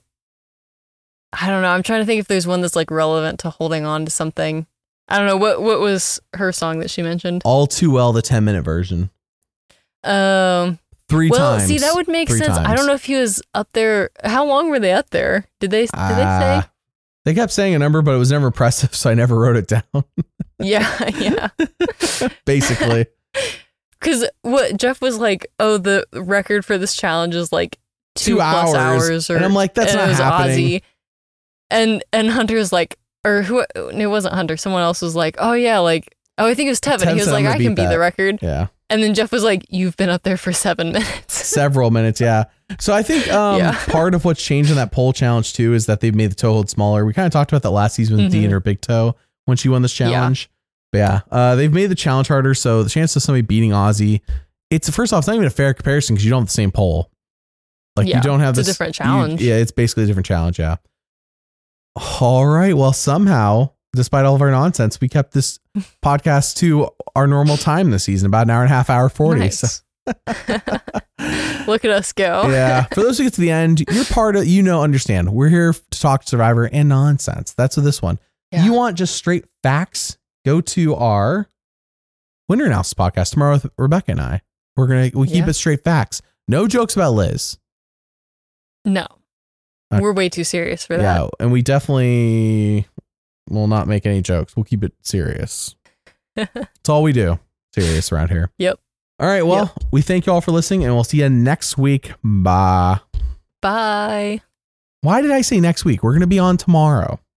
I don't know. I'm trying to think if there's one that's like relevant to holding on to something. I don't know. What, what was her song that she mentioned? All Too Well, the ten minute version. Um, Three well, times. see, that would make Three sense. times. I don't know if he was up there. How long were they up there? Did they? Did Uh, they say? They kept saying a number, but it was never impressive, so I never wrote it down. Yeah, yeah. Basically. Because what Jeff was like, oh, the record for this challenge is like two, Two plus hours. hours, or And I'm like, that's and not it was happening. Ozzy. And and Hunter's like, or who? It wasn't Hunter. Someone else was like, oh yeah, like oh, I think it was Tevin. Tev He was said, like, "I'm gonna I can beat beat that." the record. Yeah. And then Jeff was like, you've been up there for seven minutes. Several minutes, yeah. So I think um, Yeah. part of what's changed in that poll challenge too is that they've made the toe hold smaller. We kind of talked about that last season with Mhm. Dee and her big toe when she won this challenge. But yeah, uh, they've made the challenge harder. So the chance of somebody beating Ozzy, it's first off, it's not even a fair comparison because you don't have the same poll. Like Yeah, you don't have it's a this different you- challenge. yeah, it's basically a different challenge. Yeah. All right. Well, somehow, despite all of our nonsense, we kept this podcast to our normal time this season, about an hour and a half, hour forty. Nice. So Look at us go. yeah. For those who get to the end, you're part of, you know, understand. We're here to talk Survivor and nonsense. That's what this one. Yeah. You want just straight facts? Go to our Winter Analysis podcast tomorrow with Rebecca and I. We're going to, we keep Yeah. it straight facts. No jokes about Liz. No. Uh, We're way too serious for that. Yeah. And we definitely will not make any jokes. We'll keep it serious. That's all we do. Serious around here. Yep. All right. Well, Yep. we thank you all for listening and we'll see you next week. Bye. Bye. Why did I say next week? We're going to be on tomorrow.